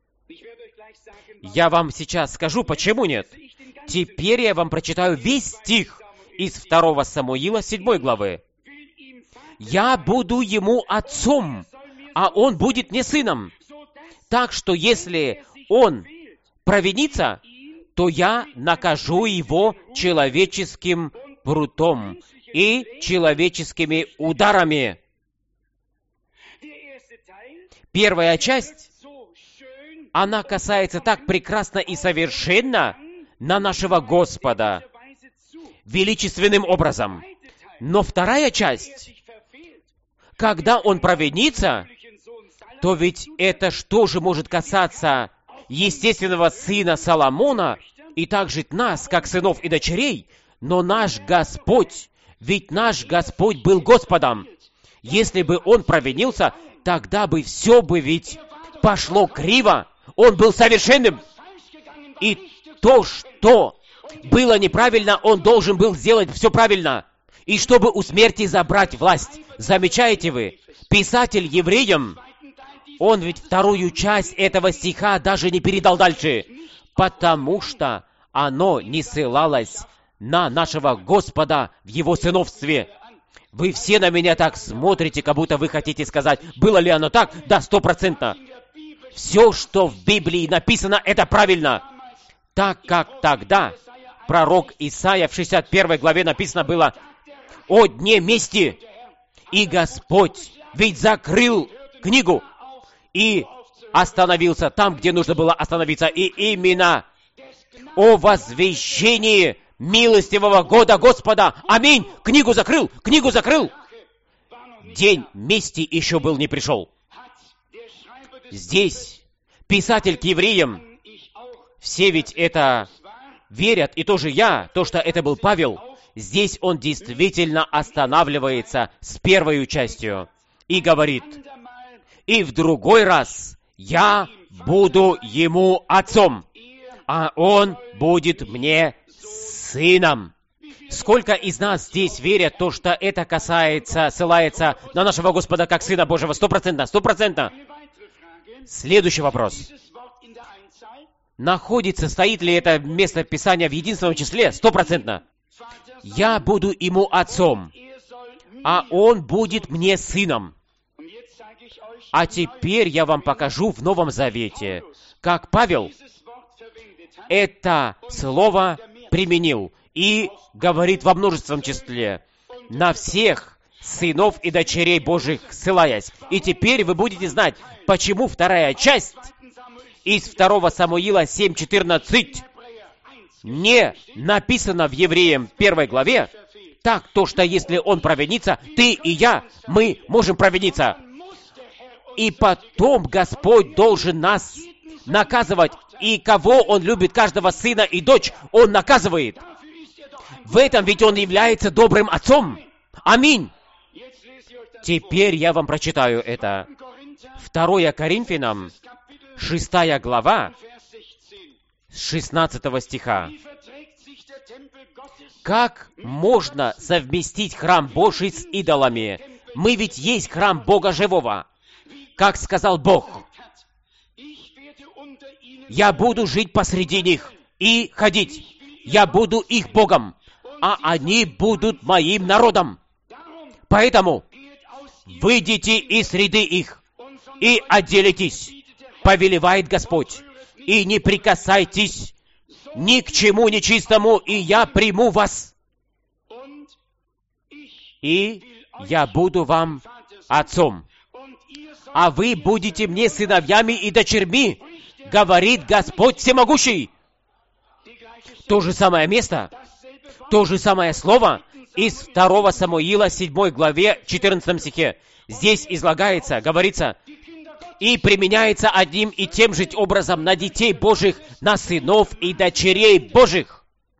Я вам сейчас скажу, почему нет. Теперь я вам прочитаю весь стих из 2 Самуила 7 главы. «Я буду ему отцом, а он будет мне сыном. Так что если он провинится, то я накажу его человеческим прутом и человеческими ударами». Первая часть, она касается так прекрасно и совершенно на нашего Господа, величественным образом. Но вторая часть, когда он провинится, то ведь это что же может касаться естественного сына Соломона и также нас, как сынов и дочерей, но наш Господь, ведь наш Господь был Господом. Если бы он провинился, тогда бы все бы ведь пошло криво. Он был совершенным. И то, что было неправильно, он должен был сделать все правильно. И чтобы у смерти забрать власть. Замечаете вы? Писатель евреям, он ведь вторую часть этого стиха даже не передал дальше, потому что оно не ссылалось на нашего Господа в Его сыновстве. Вы все на меня так смотрите, как будто вы хотите сказать, было ли оно так? Да, 100%. Все, что в Библии написано, это правильно. Так как тогда пророк Исаия в 61 главе написано было: «О дне мести!» И Господь ведь закрыл книгу и остановился там, где нужно было остановиться. И именно о возвещении милостивого года Господа. Аминь! Книгу закрыл! Книгу закрыл! День мести еще был не пришел. Здесь писатель к евреям, все ведь это верят, и тоже я, то, что это был Павел, здесь он действительно останавливается с первой частью и говорит: «И в другой раз я буду ему отцом, а он будет мне сыном». Сколько из нас здесь верят то, что это касается, ссылается на нашего Господа как Сына Божьего? 100%, 100%. Следующий вопрос. Стоит ли это место Писания в единственном числе? 100%. «Я буду ему отцом, а он будет мне сыном». А теперь я вам покажу в Новом Завете, как Павел это слово применил и говорит во множественном числе: «На всех сынов и дочерей Божьих ссылаясь». И теперь вы будете знать, почему вторая часть из 2 Самуила 7:14 не написана в Евреям 1 главе, так то, что если он провинится, ты и я, мы можем провиниться. И потом Господь должен нас наказывать. И кого Он любит, каждого сына и дочь, Он наказывает. В этом ведь Он является добрым отцом. Аминь. Теперь я вам прочитаю это. 2 Коринфянам, 6 глава, с 16 стиха. Как можно совместить храм Божий с идолами? Мы ведь есть храм Бога Живого. Как сказал Бог, «Я буду жить посреди них и ходить. Я буду их Богом, а они будут моим народом. Поэтому выйдите из среды их и отделитесь, повелевает Господь, и не прикасайтесь ни к чему нечистому, и я приму вас. И я буду вам отцом, а вы будете мне сыновьями и дочерьми, говорит Господь Всемогущий». То же самое место, то же самое слово из 2 Самуила 7 главе 14 стихе. Здесь излагается, говорится, и применяется одним и тем же образом на детей Божьих, на сынов и дочерей Божьих.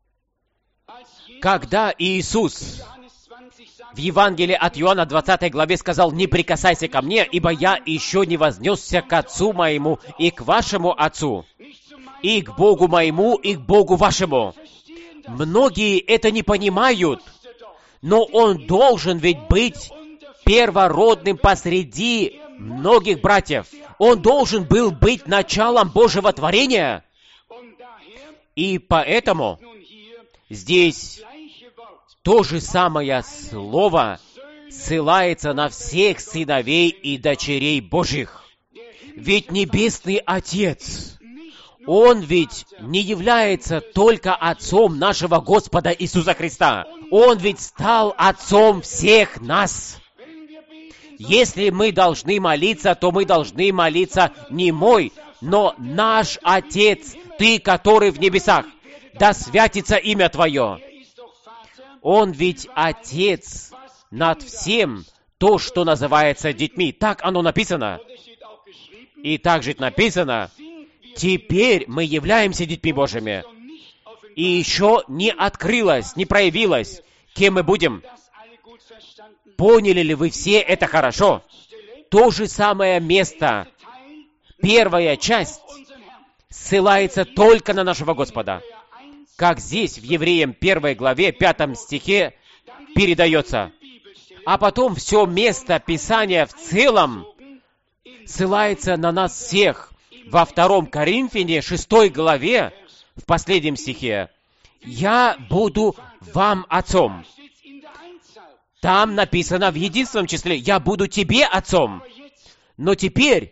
Когда Иисус в Евангелии от Иоанна 20 главе сказал: «Не прикасайся ко мне, ибо я еще не вознесся к Отцу моему и к вашему Отцу, и к Богу моему, и к Богу вашему». Многие это не понимают, но Он должен ведь быть первородным посреди многих братьев. Он должен был быть началом Божьего творения. И поэтому здесь то же самое слово ссылается на всех сыновей и дочерей Божьих. Ведь Небесный Отец, Он ведь не является только Отцом нашего Господа Иисуса Христа. Он ведь стал Отцом всех нас. Если мы должны молиться, то мы должны молиться не мой, но наш Отец, Ты, который в небесах. Да святится имя Твое. Он ведь Отец над всем, то, что называется детьми. Так оно написано. И также написано: теперь мы являемся детьми Божьими. И еще не открылось, не проявилось, кем мы будем. Поняли ли вы все это хорошо? То же самое место, первая часть, ссылается только на нашего Господа. Как здесь в Евреям 1 главе 5 стихе передается. А потом все место Писания в целом ссылается на нас всех. Во 2 Коринфяне 6 главе, в последнем стихе: «Я буду вам отцом». Там написано в единственном числе: «Я буду тебе отцом». Но теперь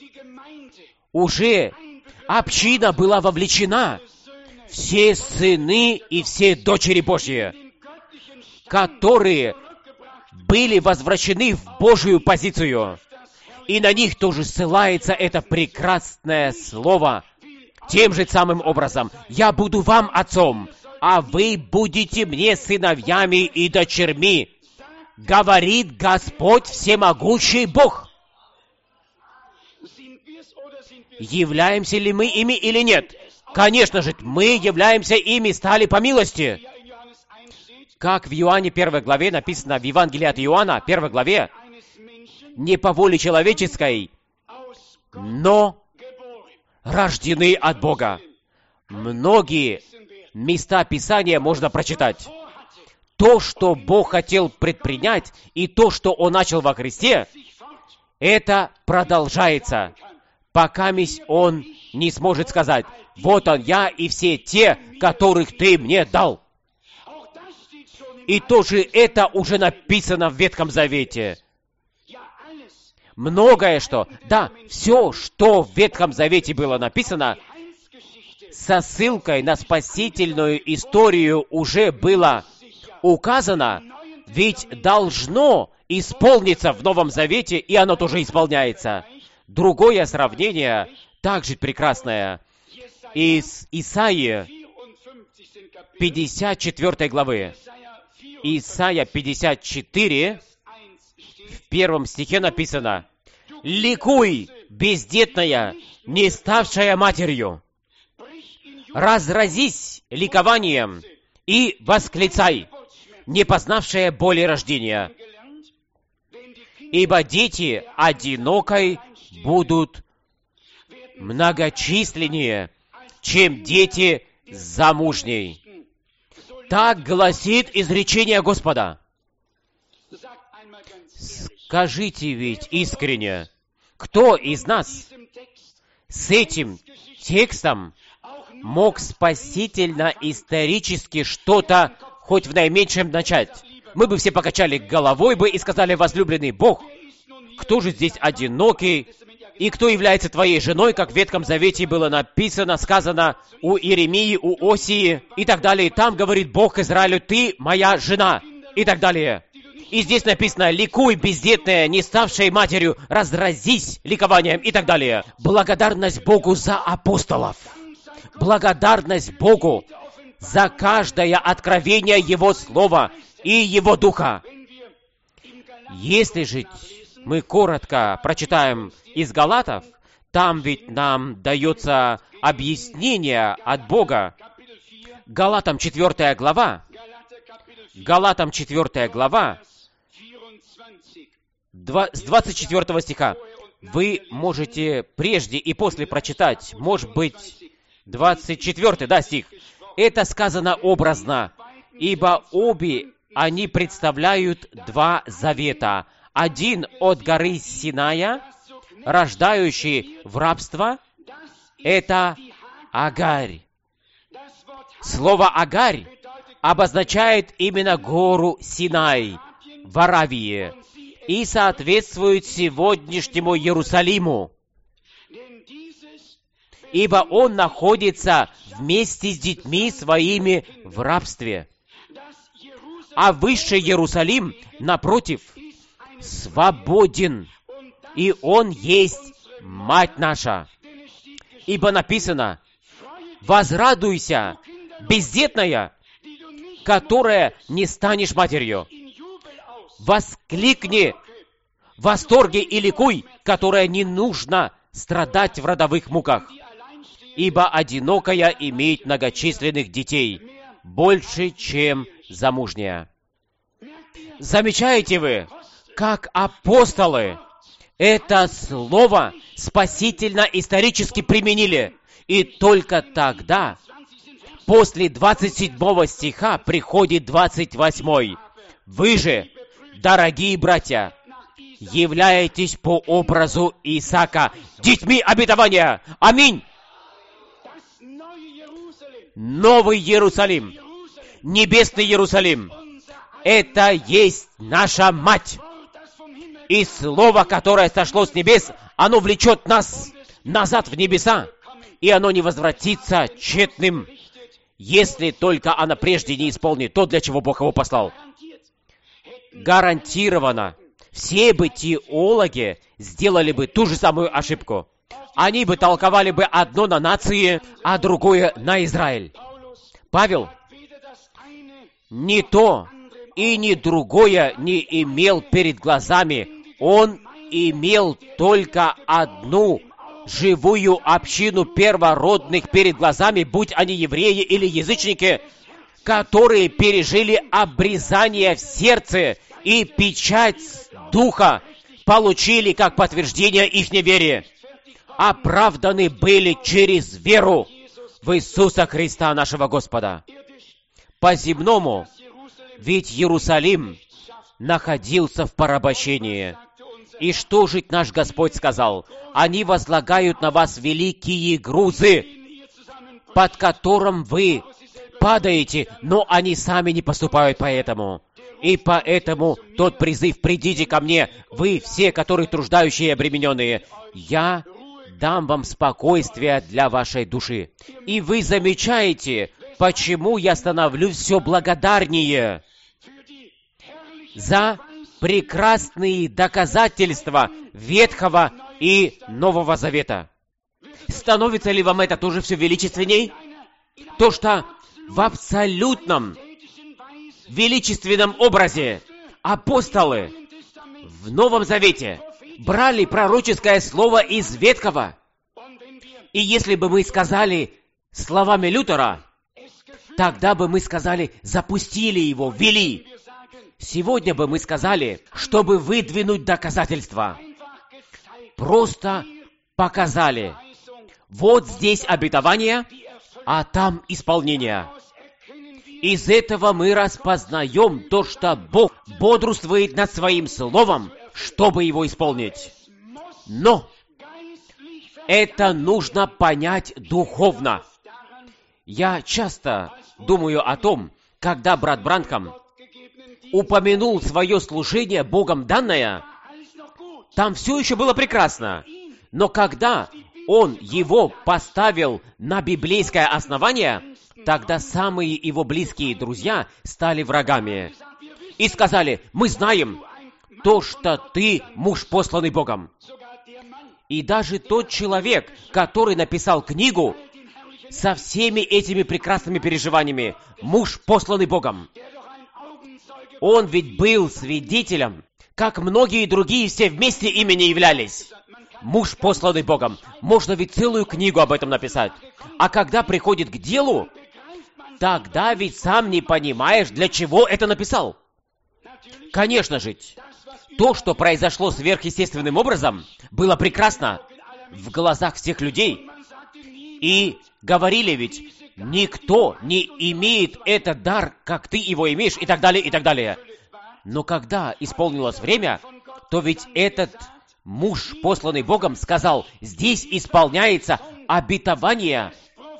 уже община была вовлечена. Все сыны и все дочери Божьи, которые были возвращены в Божию позицию. И на них тоже ссылается это прекрасное слово. Тем же самым образом: «Я буду вам отцом, а вы будете мне сыновьями и дочерьми, говорит Господь Всемогущий Бог». Являемся ли мы ими или нет? Конечно же, мы являемся ими, стали по милости. Как в Иоанне 1 главе написано, в Евангелии от Иоанна 1 главе: «Не по воле человеческой, но рождены от Бога». Многие места Писания можно прочитать. То, что Бог хотел предпринять, и то, что Он начал во Христе, это продолжается, пока Он не сможет сказать: «Вот Он, я и все те, которых Ты мне дал». И тоже это уже написано в Ветхом Завете. Многое что, да, все, что в Ветхом Завете было написано, со ссылкой на спасительную историю уже было указано, ведь должно исполниться в Новом Завете, и оно тоже исполняется. Другое сравнение, также прекрасное, из Исаии 54 главы. Исайя 54, в 1 стихе написано: «Ликуй, бездетная, не ставшая матерью! Разразись ликованием и восклицай, не познавшая боли рождения! Ибо дети одинокой будут многочисленнее, чем дети замужней. Так гласит изречение Господа. Скажите ведь искренне, кто из нас с этим текстом мог спасительно-исторически что-то хоть в наименьшем начать? Мы бы все покачали головой бы и сказали: возлюбленный Бог, кто же здесь одинокий, и кто является твоей женой, как в Ветхом Завете было написано, сказано у Иеремии, у Осии и так далее. И там говорит Бог Израилю: ты моя жена, и так далее. И здесь написано: ликуй, бездетная, не ставшая матерью, разразись ликованием, и так далее. Благодарность Богу за апостолов. Благодарность Богу за каждое откровение Его Слова и Его Духа. Если же мы коротко прочитаем из Галатов, там ведь нам дается объяснение от Бога. Галатам 4 глава, с 24 стиха. Вы можете прежде и после прочитать, может быть, 24 стих. Это сказано образно, ибо обе они представляют два завета. Один от горы Синая, рождающий в рабство, это Агарь. Слово Агарь обозначает именно гору Синай в Аравии и соответствует сегодняшнему Иерусалиму, ибо он находится вместе с детьми своими в рабстве. А высший Иерусалим, напротив, свободен, и он есть мать наша. Ибо написано: возрадуйся, бездетная, которая не станешь матерью. Воскликни в восторге и ликуй, которая не нужно страдать в родовых муках. Ибо одинокая имеет многочисленных детей, больше, чем замужняя. Замечаете вы, как апостолы это слово спасительно-исторически применили? И только тогда, после 27 стиха, приходит 28. Вы же, дорогие братья, являетесь по образу Исаака детьми обетования. Аминь. Новый Иерусалим, небесный Иерусалим, это есть наша мать. И слово, которое сошло с небес, оно влечет нас назад в небеса, и оно не возвратится тщетным, если только оно прежде не исполнит то, для чего Бог его послал. Гарантированно, все бы теологи сделали бы ту же самую ошибку. Они бы толковали бы одно на нации, а другое на Израиль. Павел ни то и ни другое не имел перед глазами. Он имел только одну живую общину первородных перед глазами, будь они евреи или язычники, которые пережили обрезание в сердце и печать Духа получили как подтверждение их неверия. Оправданы были через веру в Иисуса Христа нашего Господа. По-земному, ведь Иерусалим находился в порабощении. И что же наш Господь сказал? Они возлагают на вас великие грузы, под которым вы падаете, но они сами не поступают поэтому. И поэтому тот призыв: придите ко мне, вы все, которые труждающие и обремененные, я дам вам спокойствие для вашей души. И вы замечаете, почему я становлюсь все благодарнее за прекрасные доказательства Ветхого и Нового Завета. Становится ли вам это тоже все величественней? То, что в абсолютном величественном образе апостолы в Новом Завете брали пророческое слово из Ветхого. И если бы мы сказали словами Лютера, тогда бы мы сказали: запустили его, ввели. Сегодня бы мы сказали, чтобы выдвинуть доказательства, просто показали: вот здесь обетование, а там исполнение. Из этого мы распознаем то, что Бог бодрствует над Своим Словом, чтобы его исполнить. Но это нужно понять духовно. Я часто думаю о том, когда брат Бранхам упомянул свое служение Богом данное, там все еще было прекрасно. Но когда он его поставил на библейское основание, тогда самые его близкие друзья стали врагами. И сказали: мы знаем то, что ты муж, посланный Богом. И даже тот человек, который написал книгу со всеми этими прекрасными переживаниями, муж, посланный Богом, он ведь был свидетелем, как многие другие все вместе ими не являлись. Муж, посланный Богом. Можно ведь целую книгу об этом написать. А когда приходит к делу, тогда ведь сам не понимаешь, для чего это написал. Конечно же, то, что произошло сверхъестественным образом, было прекрасно в глазах всех людей. И говорили ведь: никто не имеет этот дар, как ты его имеешь, и так далее, и так далее. Но когда исполнилось время, то ведь этот муж, посланный Богом, сказал: здесь исполняется обетование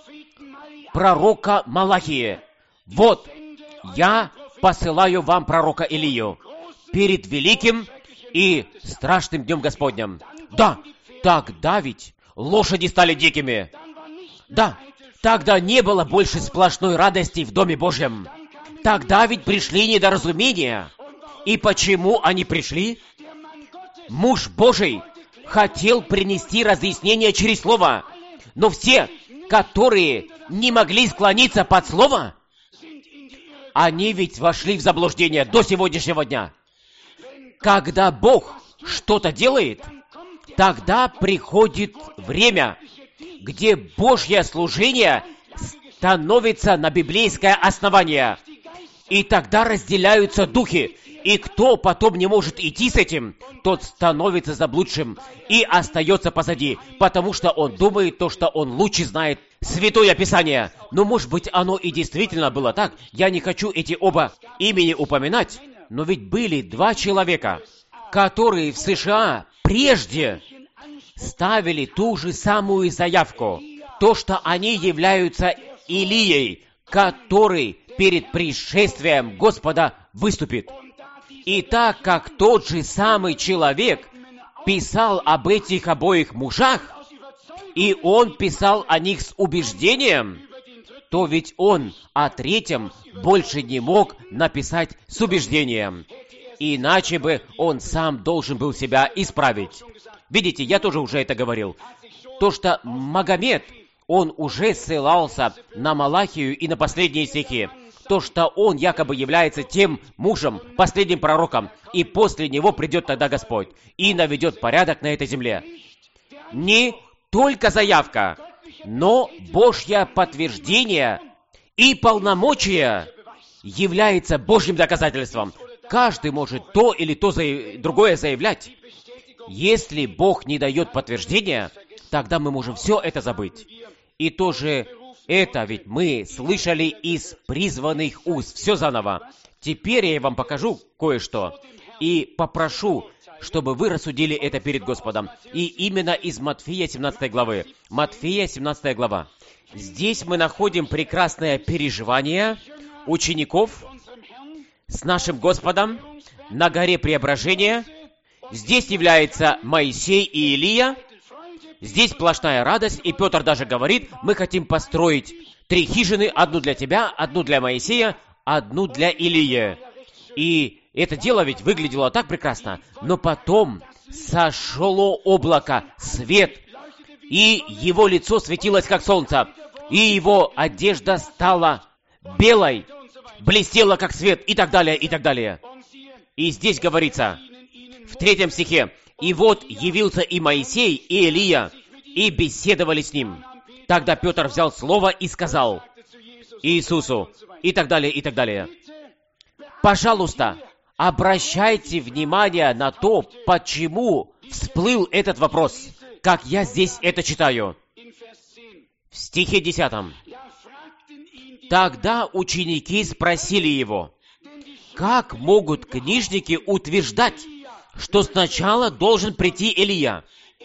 пророка Малахии. Вот, я посылаю вам пророка Илию перед великим и страшным днем Господним. Да, тогда ведь лошади стали дикими. Да, тогда не было больше сплошной радости в Доме Божьем. Тогда ведь пришли недоразумения. И почему они пришли? Муж Божий хотел принести разъяснение через Слово. Но все, которые не могли склониться под Слово, они ведь вошли в заблуждение до сегодняшнего дня. Когда Бог что-то делает, тогда приходит время, где Божье служение становится на библейское основание. И тогда разделяются духи. И кто потом не может идти с этим, тот становится заблудшим и остается позади, потому что он думает то, что он лучше знает Святое Писание. Но, может быть, оно и действительно было так. Я не хочу эти оба имени упоминать, но ведь были два человека, которые в США прежде ставили ту же самую заявку, то, что они являются Илией, который перед пришествием Господа выступит. И так как тот же самый человек писал об этих обоих мужах, и он писал о них с убеждением, то ведь он о третьем больше не мог написать с убеждением. Иначе бы он сам должен был себя исправить. Видите, я тоже уже это говорил. То, что Магомед, он уже ссылался на Малахию и на последние стихи. То, что он якобы является тем мужем, последним пророком, и после него придет тогда Господь и наведет порядок на этой земле. Не только заявка, но Божье подтверждение и полномочия является Божьим доказательством. Каждый может то или то другое заявлять. Если Бог не дает подтверждения, тогда мы можем все это забыть. И тоже это ведь мы слышали из призванных уст. Все заново. Теперь я вам покажу кое-что. И попрошу, чтобы вы рассудили это перед Господом. И именно из Матфея 17 главы. Матфея 17 глава. Здесь мы находим прекрасное переживание учеников с нашим Господом на горе Преображения. Здесь является Моисей и Илия. Здесь сплошная радость, и Петр даже говорит: мы хотим построить 3 хижины, одну для тебя, одну для Моисея, одну для Илии. И это дело ведь выглядело так прекрасно, но потом сошло облако, свет, и его лицо светилось, как солнце, и его одежда стала белой, блестела, как свет, и так далее, и так далее. И здесь говорится, в 3 стихе: «И вот явился и Моисей, и Илия, и беседовали с ним. Тогда Петр взял слово и сказал Иисусу», и так далее, и так далее. Пожалуйста, обращайте внимание на то, почему всплыл этот вопрос, как я здесь это читаю. В стихе 10. Тогда ученики спросили его, как могут книжники утверждать, что сначала должен прийти Илия?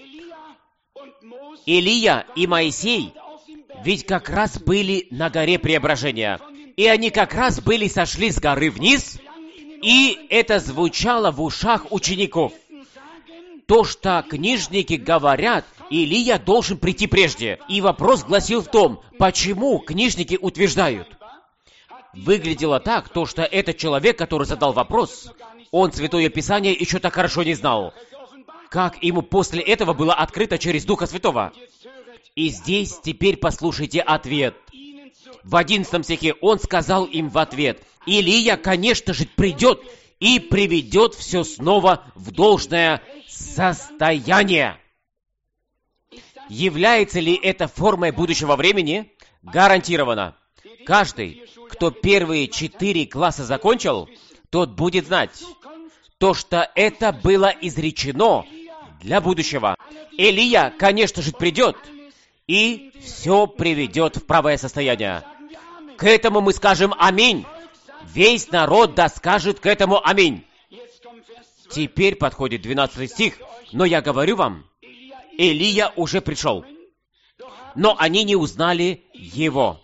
Илия и Моисей ведь как раз были на горе Преображения, и они как раз сошли с горы вниз, и это звучало в ушах учеников. То, что книжники говорят, Илия должен прийти прежде. И вопрос гласил в том, почему книжники утверждают. Выглядело так, то, что этот человек, который задал вопрос, он Святое Писание еще так хорошо не знал, как ему после этого было открыто через Духа Святого. И здесь теперь послушайте ответ. В 11 стихе он сказал им в ответ, Илия, конечно же, придет и приведет все снова в должное состояние. Является ли это формой будущего времени? Гарантированно. Каждый, кто первые 4 класса закончил, тот будет знать, то, что это было изречено для будущего. Илия, конечно же, придет и все приведет в правое состояние. К этому мы скажем «Аминь». Весь народ да скажет к этому «Аминь». Теперь подходит 12 стих. Но я говорю вам, Илия уже пришел, но они не узнали его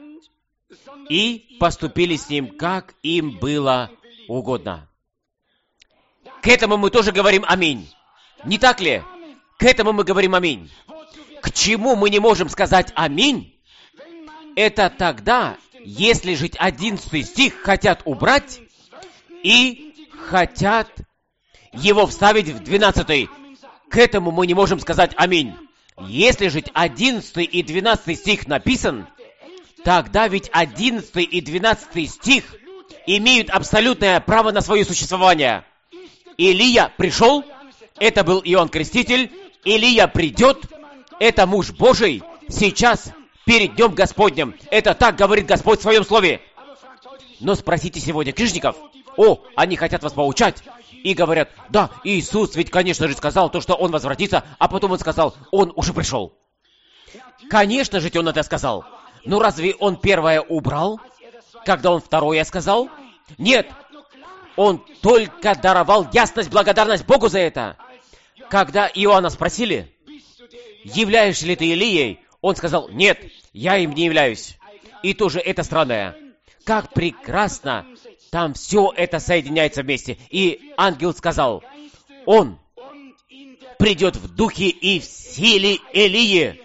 и поступили с ним, как им было угодно. К этому мы тоже говорим «Аминь». Не так ли? К этому мы говорим «Аминь». К чему мы не можем сказать «Аминь»? Это тогда, если жить 11 стих хотят убрать и хотят его вставить в 12. К этому мы не можем сказать «Аминь». Если жить 11 и 12 стих написан, тогда ведь 11 и 12 стих имеют абсолютное право на свое существование. Илия пришел, это был Иоанн Креститель, Илия придет, это муж Божий, сейчас перед Днем Господним. Это так говорит Господь в Своем Слове. Но спросите сегодня книжников, они хотят вас поучать, и говорят, да, Иисус ведь, конечно же, сказал то, что Он возвратится, а потом Он сказал, Он уже пришел. Конечно же, Он это сказал. Но разве Он первое убрал, когда Он второе сказал? Нет, Он только даровал ясность, благодарность Богу за это. Когда Иоанна спросили, являешься ли ты Илией, он сказал, нет, я им не являюсь. И тоже это странное. Как прекрасно там все это соединяется вместе. И ангел сказал, он придет в духе и в силе Илии,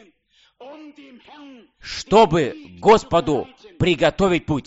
чтобы Господу приготовить путь.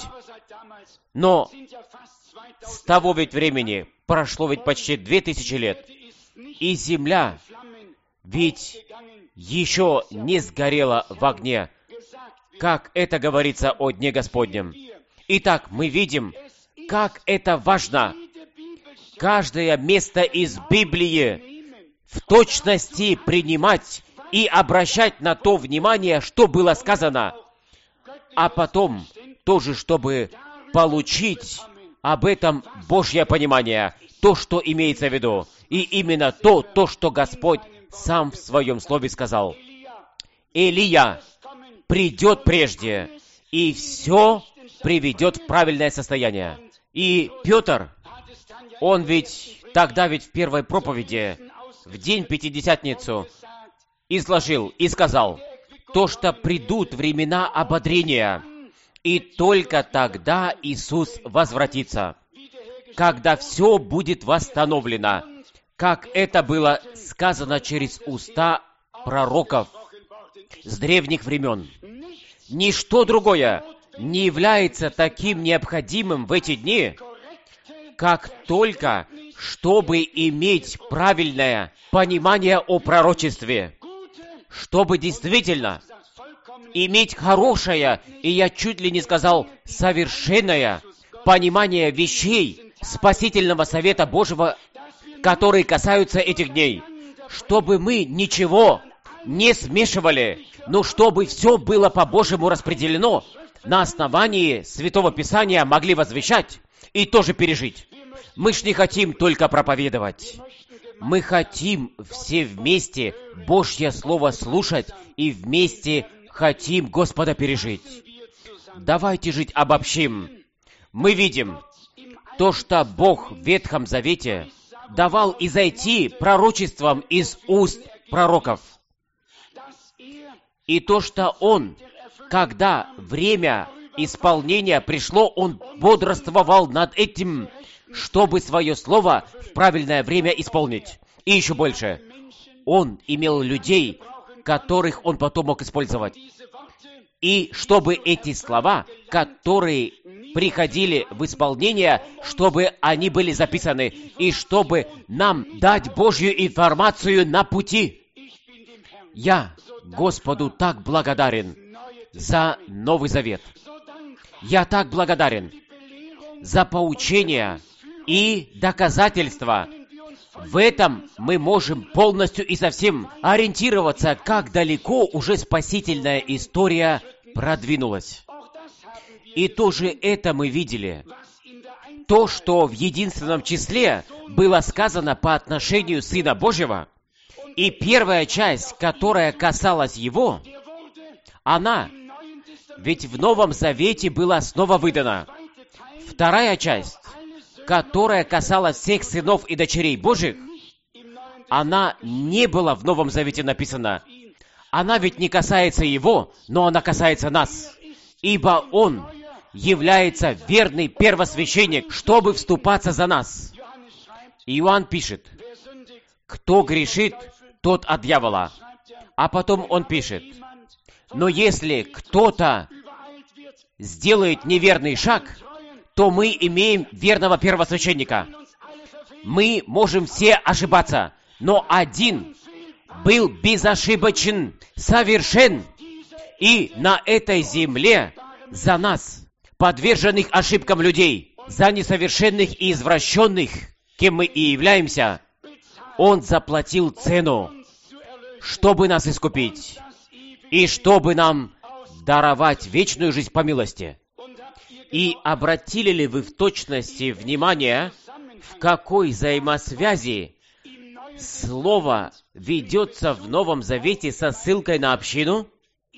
Но с того ведь времени прошло ведь почти 2000 лет, и земля ведь еще не сгорела в огне, как это говорится о Дне Господнем. Итак, мы видим, как это важно. Каждое место из Библии в точности принимать и обращать на то внимание, что было сказано, а потом тоже, чтобы получить об этом Божье понимание, то, что имеется в виду, и именно то, что Господь сам в Своем Слове сказал. Илия придет прежде, и все приведет в правильное состояние. И Петр, он ведь тогда в первой проповеди, в день Пятидесятницу, изложил и сказал, то, что придут времена ободрения, и только тогда Иисус возвратится, когда все будет восстановлено, как это было сказано через уста пророков с древних времен. Ничто другое не является таким необходимым в эти дни, как только, чтобы иметь правильное понимание о пророчестве, чтобы действительно иметь хорошее, и я чуть ли не сказал совершенное понимание вещей спасительного совета Божьего, которые касаются этих дней, чтобы мы ничего не смешивали, но чтобы все было по-божьему распределено, на основании Святого Писания могли возвещать и тоже пережить. Мы ж не хотим только проповедовать. Мы хотим все вместе Божье Слово слушать и вместе хотим Господа пережить. Давайте жить обобщим. Мы видим то, что Бог в Ветхом Завете давал изойти пророчеством из уст пророков. И то, что Он, когда время исполнения пришло, Он бодрствовал над этим, чтобы свое слово в правильное время исполнить. И еще больше. Он имел людей, которых Он потом мог использовать. И чтобы эти слова, которые приходили в исполнение, чтобы они были записаны, и чтобы нам дать Божью информацию на пути. Я Господу так благодарен за Новый Завет. Я так благодарен за поучения и доказательства. В этом мы можем полностью и совсем ориентироваться, как далеко уже спасительная история продвинулась. И тоже это мы видели. То, что в единственном числе было сказано по отношению Сына Божьего, и первая часть, которая касалась Его, она ведь в Новом Завете была снова выдана. Вторая часть, которая касалась всех сынов и дочерей Божьих, она не была в Новом Завете написана. Она ведь не касается Его, но она касается нас. Ибо Он является верный первосвященник, чтобы вступаться за нас. Иоанн пишет, кто грешит, тот от дьявола. А потом он пишет, но если кто-то сделает неверный шаг, то мы имеем верного первосвященника. Мы можем все ошибаться, но один был безошибочен, совершен, и на этой земле за нас, подверженных ошибкам людей, за несовершенных и извращенных, кем мы и являемся, Он заплатил цену, чтобы нас искупить, и чтобы нам даровать вечную жизнь по милости. И обратили ли вы в точности внимание, в какой взаимосвязи слово ведется в Новом Завете со ссылкой на общину?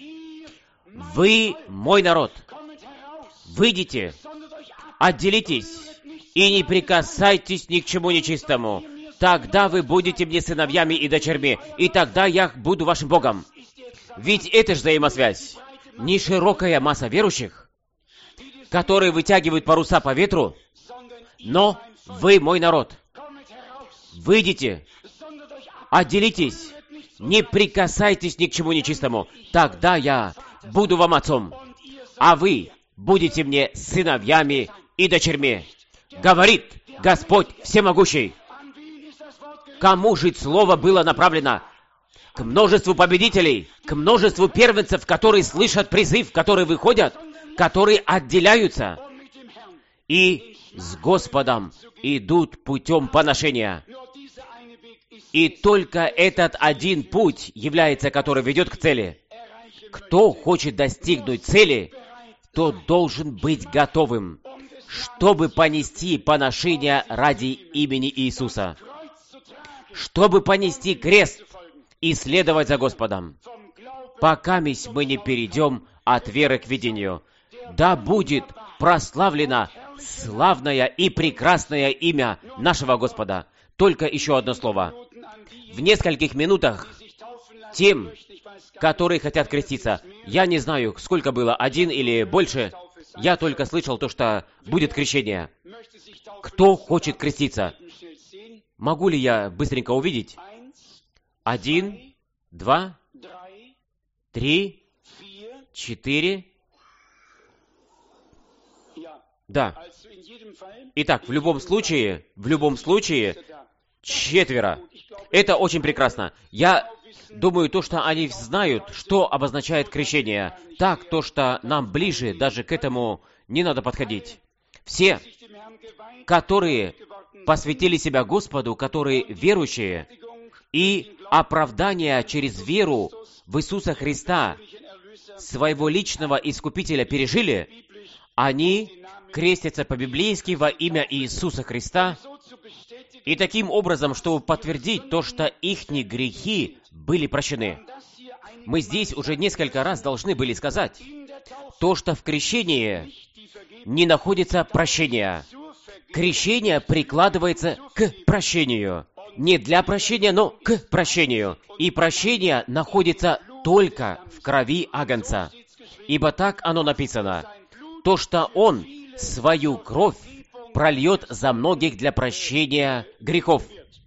Вы мой народ. Выйдите, отделитесь и не прикасайтесь ни к чему нечистому. Тогда вы будете мне сыновьями и дочерьми, и тогда я буду вашим Богом. Ведь это же взаимосвязь. Не широкая масса верующих, которые вытягивают паруса по ветру, но вы мой народ. Выйдите, отделитесь, не прикасайтесь ни к чему нечистому. Тогда я буду вам отцом, а вы будете мне сыновьями и дочерьми. Говорит Господь Всемогущий. Кому же слово было направлено? К множеству победителей, к множеству первенцев, которые слышат призыв, которые выходят, которые отделяются и с Господом идут путем поношения. И только этот один путь является, который ведет к цели. Кто хочет достигнуть цели, тот должен быть готовым, чтобы понести поношение ради имени Иисуса, чтобы понести крест и следовать за Господом, пока мы не перейдем от веры к видению. Да будет прославлено славное и прекрасное имя нашего Господа. Только еще одно слово. В нескольких минутах тем, которые хотят креститься, я не знаю, сколько было, 1 или больше, я только слышал то, что будет крещение. Кто хочет креститься? Могу ли я быстренько увидеть? 1, 2, 3, 4. Да. Итак, в любом случае, 4. Это очень прекрасно. Я думаю, то, что они знают, что обозначает крещение. Так, то, что нам ближе, даже к этому не надо подходить. Все, которые посвятили себя Господу, которые верующие, и оправдание через веру в Иисуса Христа, своего личного Искупителя, пережили, они крестятся по-библейски во имя Иисуса Христа, и таким образом, чтобы подтвердить то, что ихние грехи были прощены. Мы здесь уже несколько раз должны были сказать, то, что в крещении не находится прощения. Крещение прикладывается к прощению. Не для прощения, но к прощению. И прощение находится только в крови Агнца. Ибо так оно написано. То, что Он свою кровь прольет за многих для прощения грехов.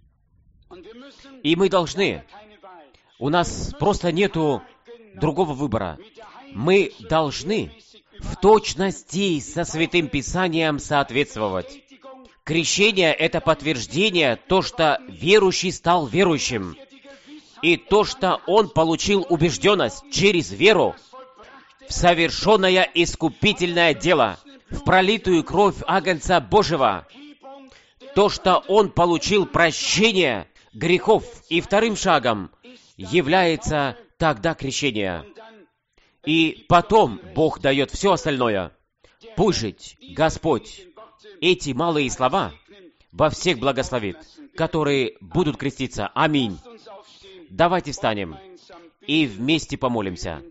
И мы должны, у нас просто нету другого выбора. Мы должны в точности со Святым Писанием соответствовать. Крещение — это подтверждение, то, что верующий стал верующим. И то, что он получил убежденность через веру в совершенное искупительное дело, в пролитую кровь Агнца Божьего. То, что он получил прощение грехов. И вторым шагом является тогда крещение. И потом Бог дает все остальное. Пусть же Господь эти малые слова во всех благословит, которые будут креститься. Аминь. Давайте встанем и вместе помолимся.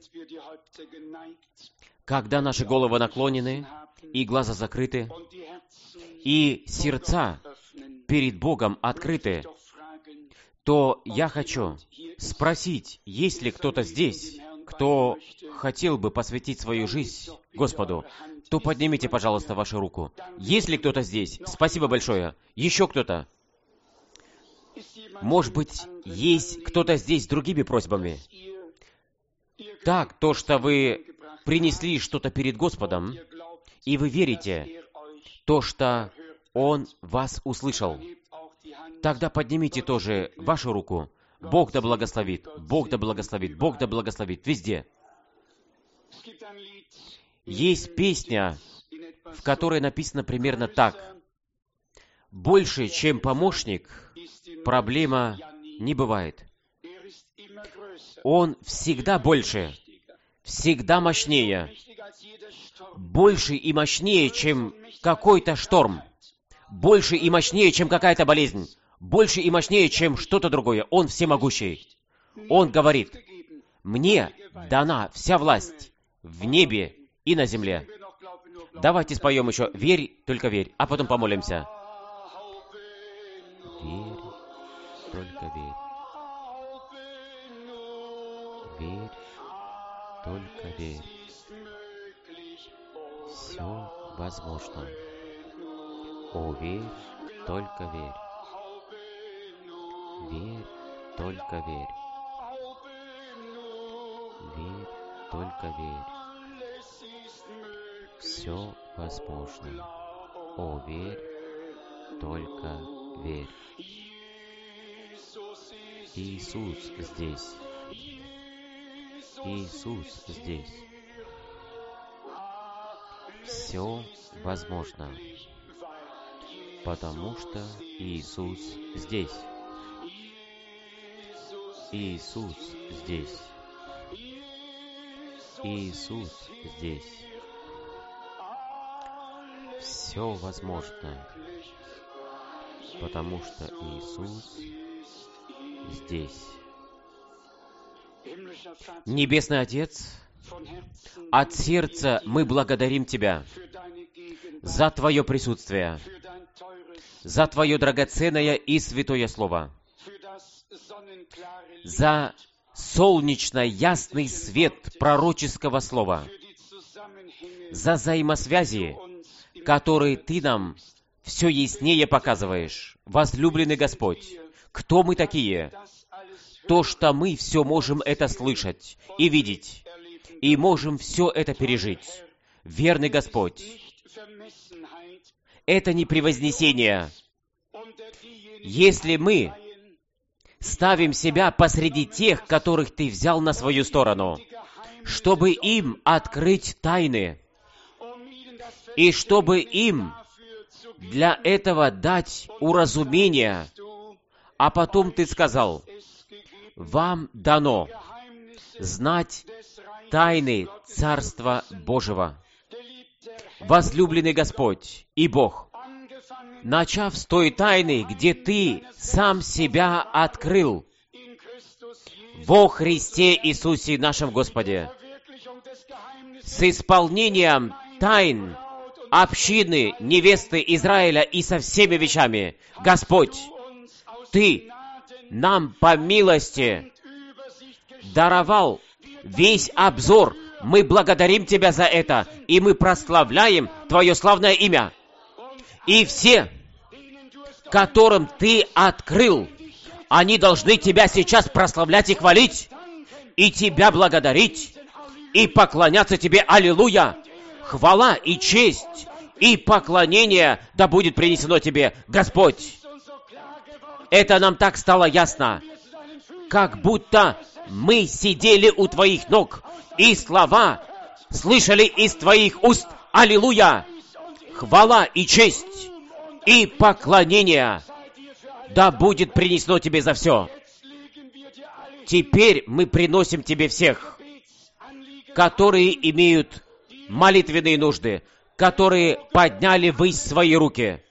Когда наши головы наклонены, и глаза закрыты, и сердца перед Богом открыты, то я хочу спросить, есть ли кто-то здесь, кто хотел бы посвятить свою жизнь Господу, то поднимите, пожалуйста, вашу руку. Есть ли кто-то здесь? Спасибо большое. Еще кто-то? Может быть, есть кто-то здесь с другими просьбами? Так, то, что вы принесли что-то перед Господом, и вы верите, то, что Он вас услышал, тогда поднимите тоже вашу руку. Бог да благословит, Бог да благословит, Бог да благословит везде. Есть песня, в которой написано примерно так. Больше, чем помощник, проблема не бывает. Он всегда больше, всегда мощнее. Больше и мощнее, чем какой-то шторм. Больше и мощнее, чем какая-то болезнь. Больше и мощнее, чем что-то другое. Он всемогущий. Он говорит, мне дана вся власть в небе и на земле. Давайте споем еще «Верь, только верь», а потом помолимся. Верь, только верь. Верь, только верь. Все возможно. О, верь, только верь. Верь, только верь. Верь, только верь. Все возможно. О, верь, только верь. Иисус здесь. Иисус здесь. Все возможно, потому что Иисус здесь. Иисус здесь. Иисус здесь. Все возможно, потому что Иисус здесь. Небесный Отец, от сердца мы благодарим Тебя за Твое присутствие, за Твое драгоценное и святое Слово, за солнечно-ясный свет пророческого Слова, за взаимосвязи, которые Ты нам все яснее показываешь. Возлюбленный Господь, кто мы такие? То, что мы все можем это слышать и видеть, и можем все это пережить. Верный Господь, это не превознесение. Если мы ставим себя посреди тех, которых Ты взял на свою сторону, чтобы им открыть тайны, и чтобы им для этого дать уразумение, а потом Ты сказал, вам дано знать тайны Царства Божьего. Возлюбленный Господь и Бог, начав с той тайны, где Ты сам себя открыл во Христе Иисусе нашем Господе, с исполнением тайн общины, невесты Израиля и со всеми вещами. Господь, Ты нам по милости даровал весь обзор. Мы благодарим Тебя за это, и мы прославляем Твое славное имя. И все, которым Ты открыл, они должны Тебя сейчас прославлять и хвалить, и Тебя благодарить, и поклоняться Тебе. Аллилуйя! Хвала и честь, и поклонение да будет принесено Тебе, Господь. Это нам так стало ясно, как будто мы сидели у Твоих ног, и слова слышали из Твоих уст. Аллилуйя! Хвала и честь, и поклонение да будет принесено Тебе за все. Теперь мы приносим Тебе всех, которые имеют молитвенные нужды, которые подняли ввысь свои руки.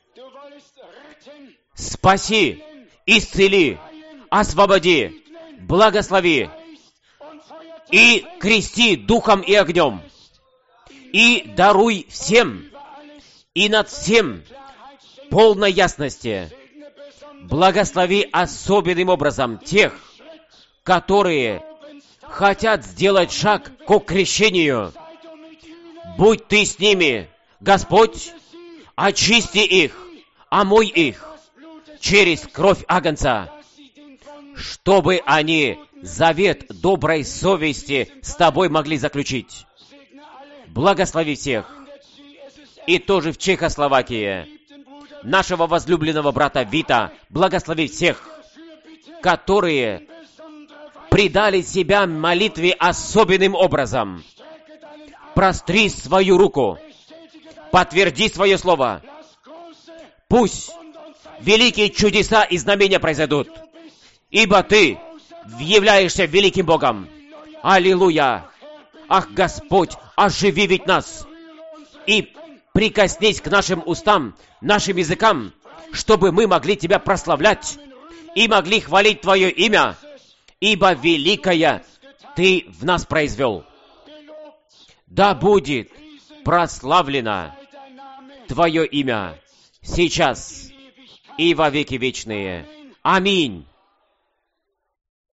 Спаси, исцели, освободи, благослови и крести духом и огнем, и даруй всем и над всем полной ясности. Благослови особенным образом тех, которые хотят сделать шаг к крещению. Будь Ты с ними, Господь, очисти их, омой их через кровь Агнца, чтобы они завет доброй совести с Тобой могли заключить. Благослови всех. И тоже в Чехословакии нашего возлюбленного брата Вита, благослови всех, которые предали себя молитве особенным образом. Простри свою руку, подтверди свое слово. Пусть великие чудеса и знамения произойдут, ибо Ты являешься великим Богом. Аллилуйя! Ах, Господь, оживи ведь нас и прикоснись к нашим устам, нашим языкам, чтобы мы могли Тебя прославлять и могли хвалить Твое имя, ибо великое Ты в нас произвел. Да будет прославлено Твое имя сейчас и во веки вечные. Аминь.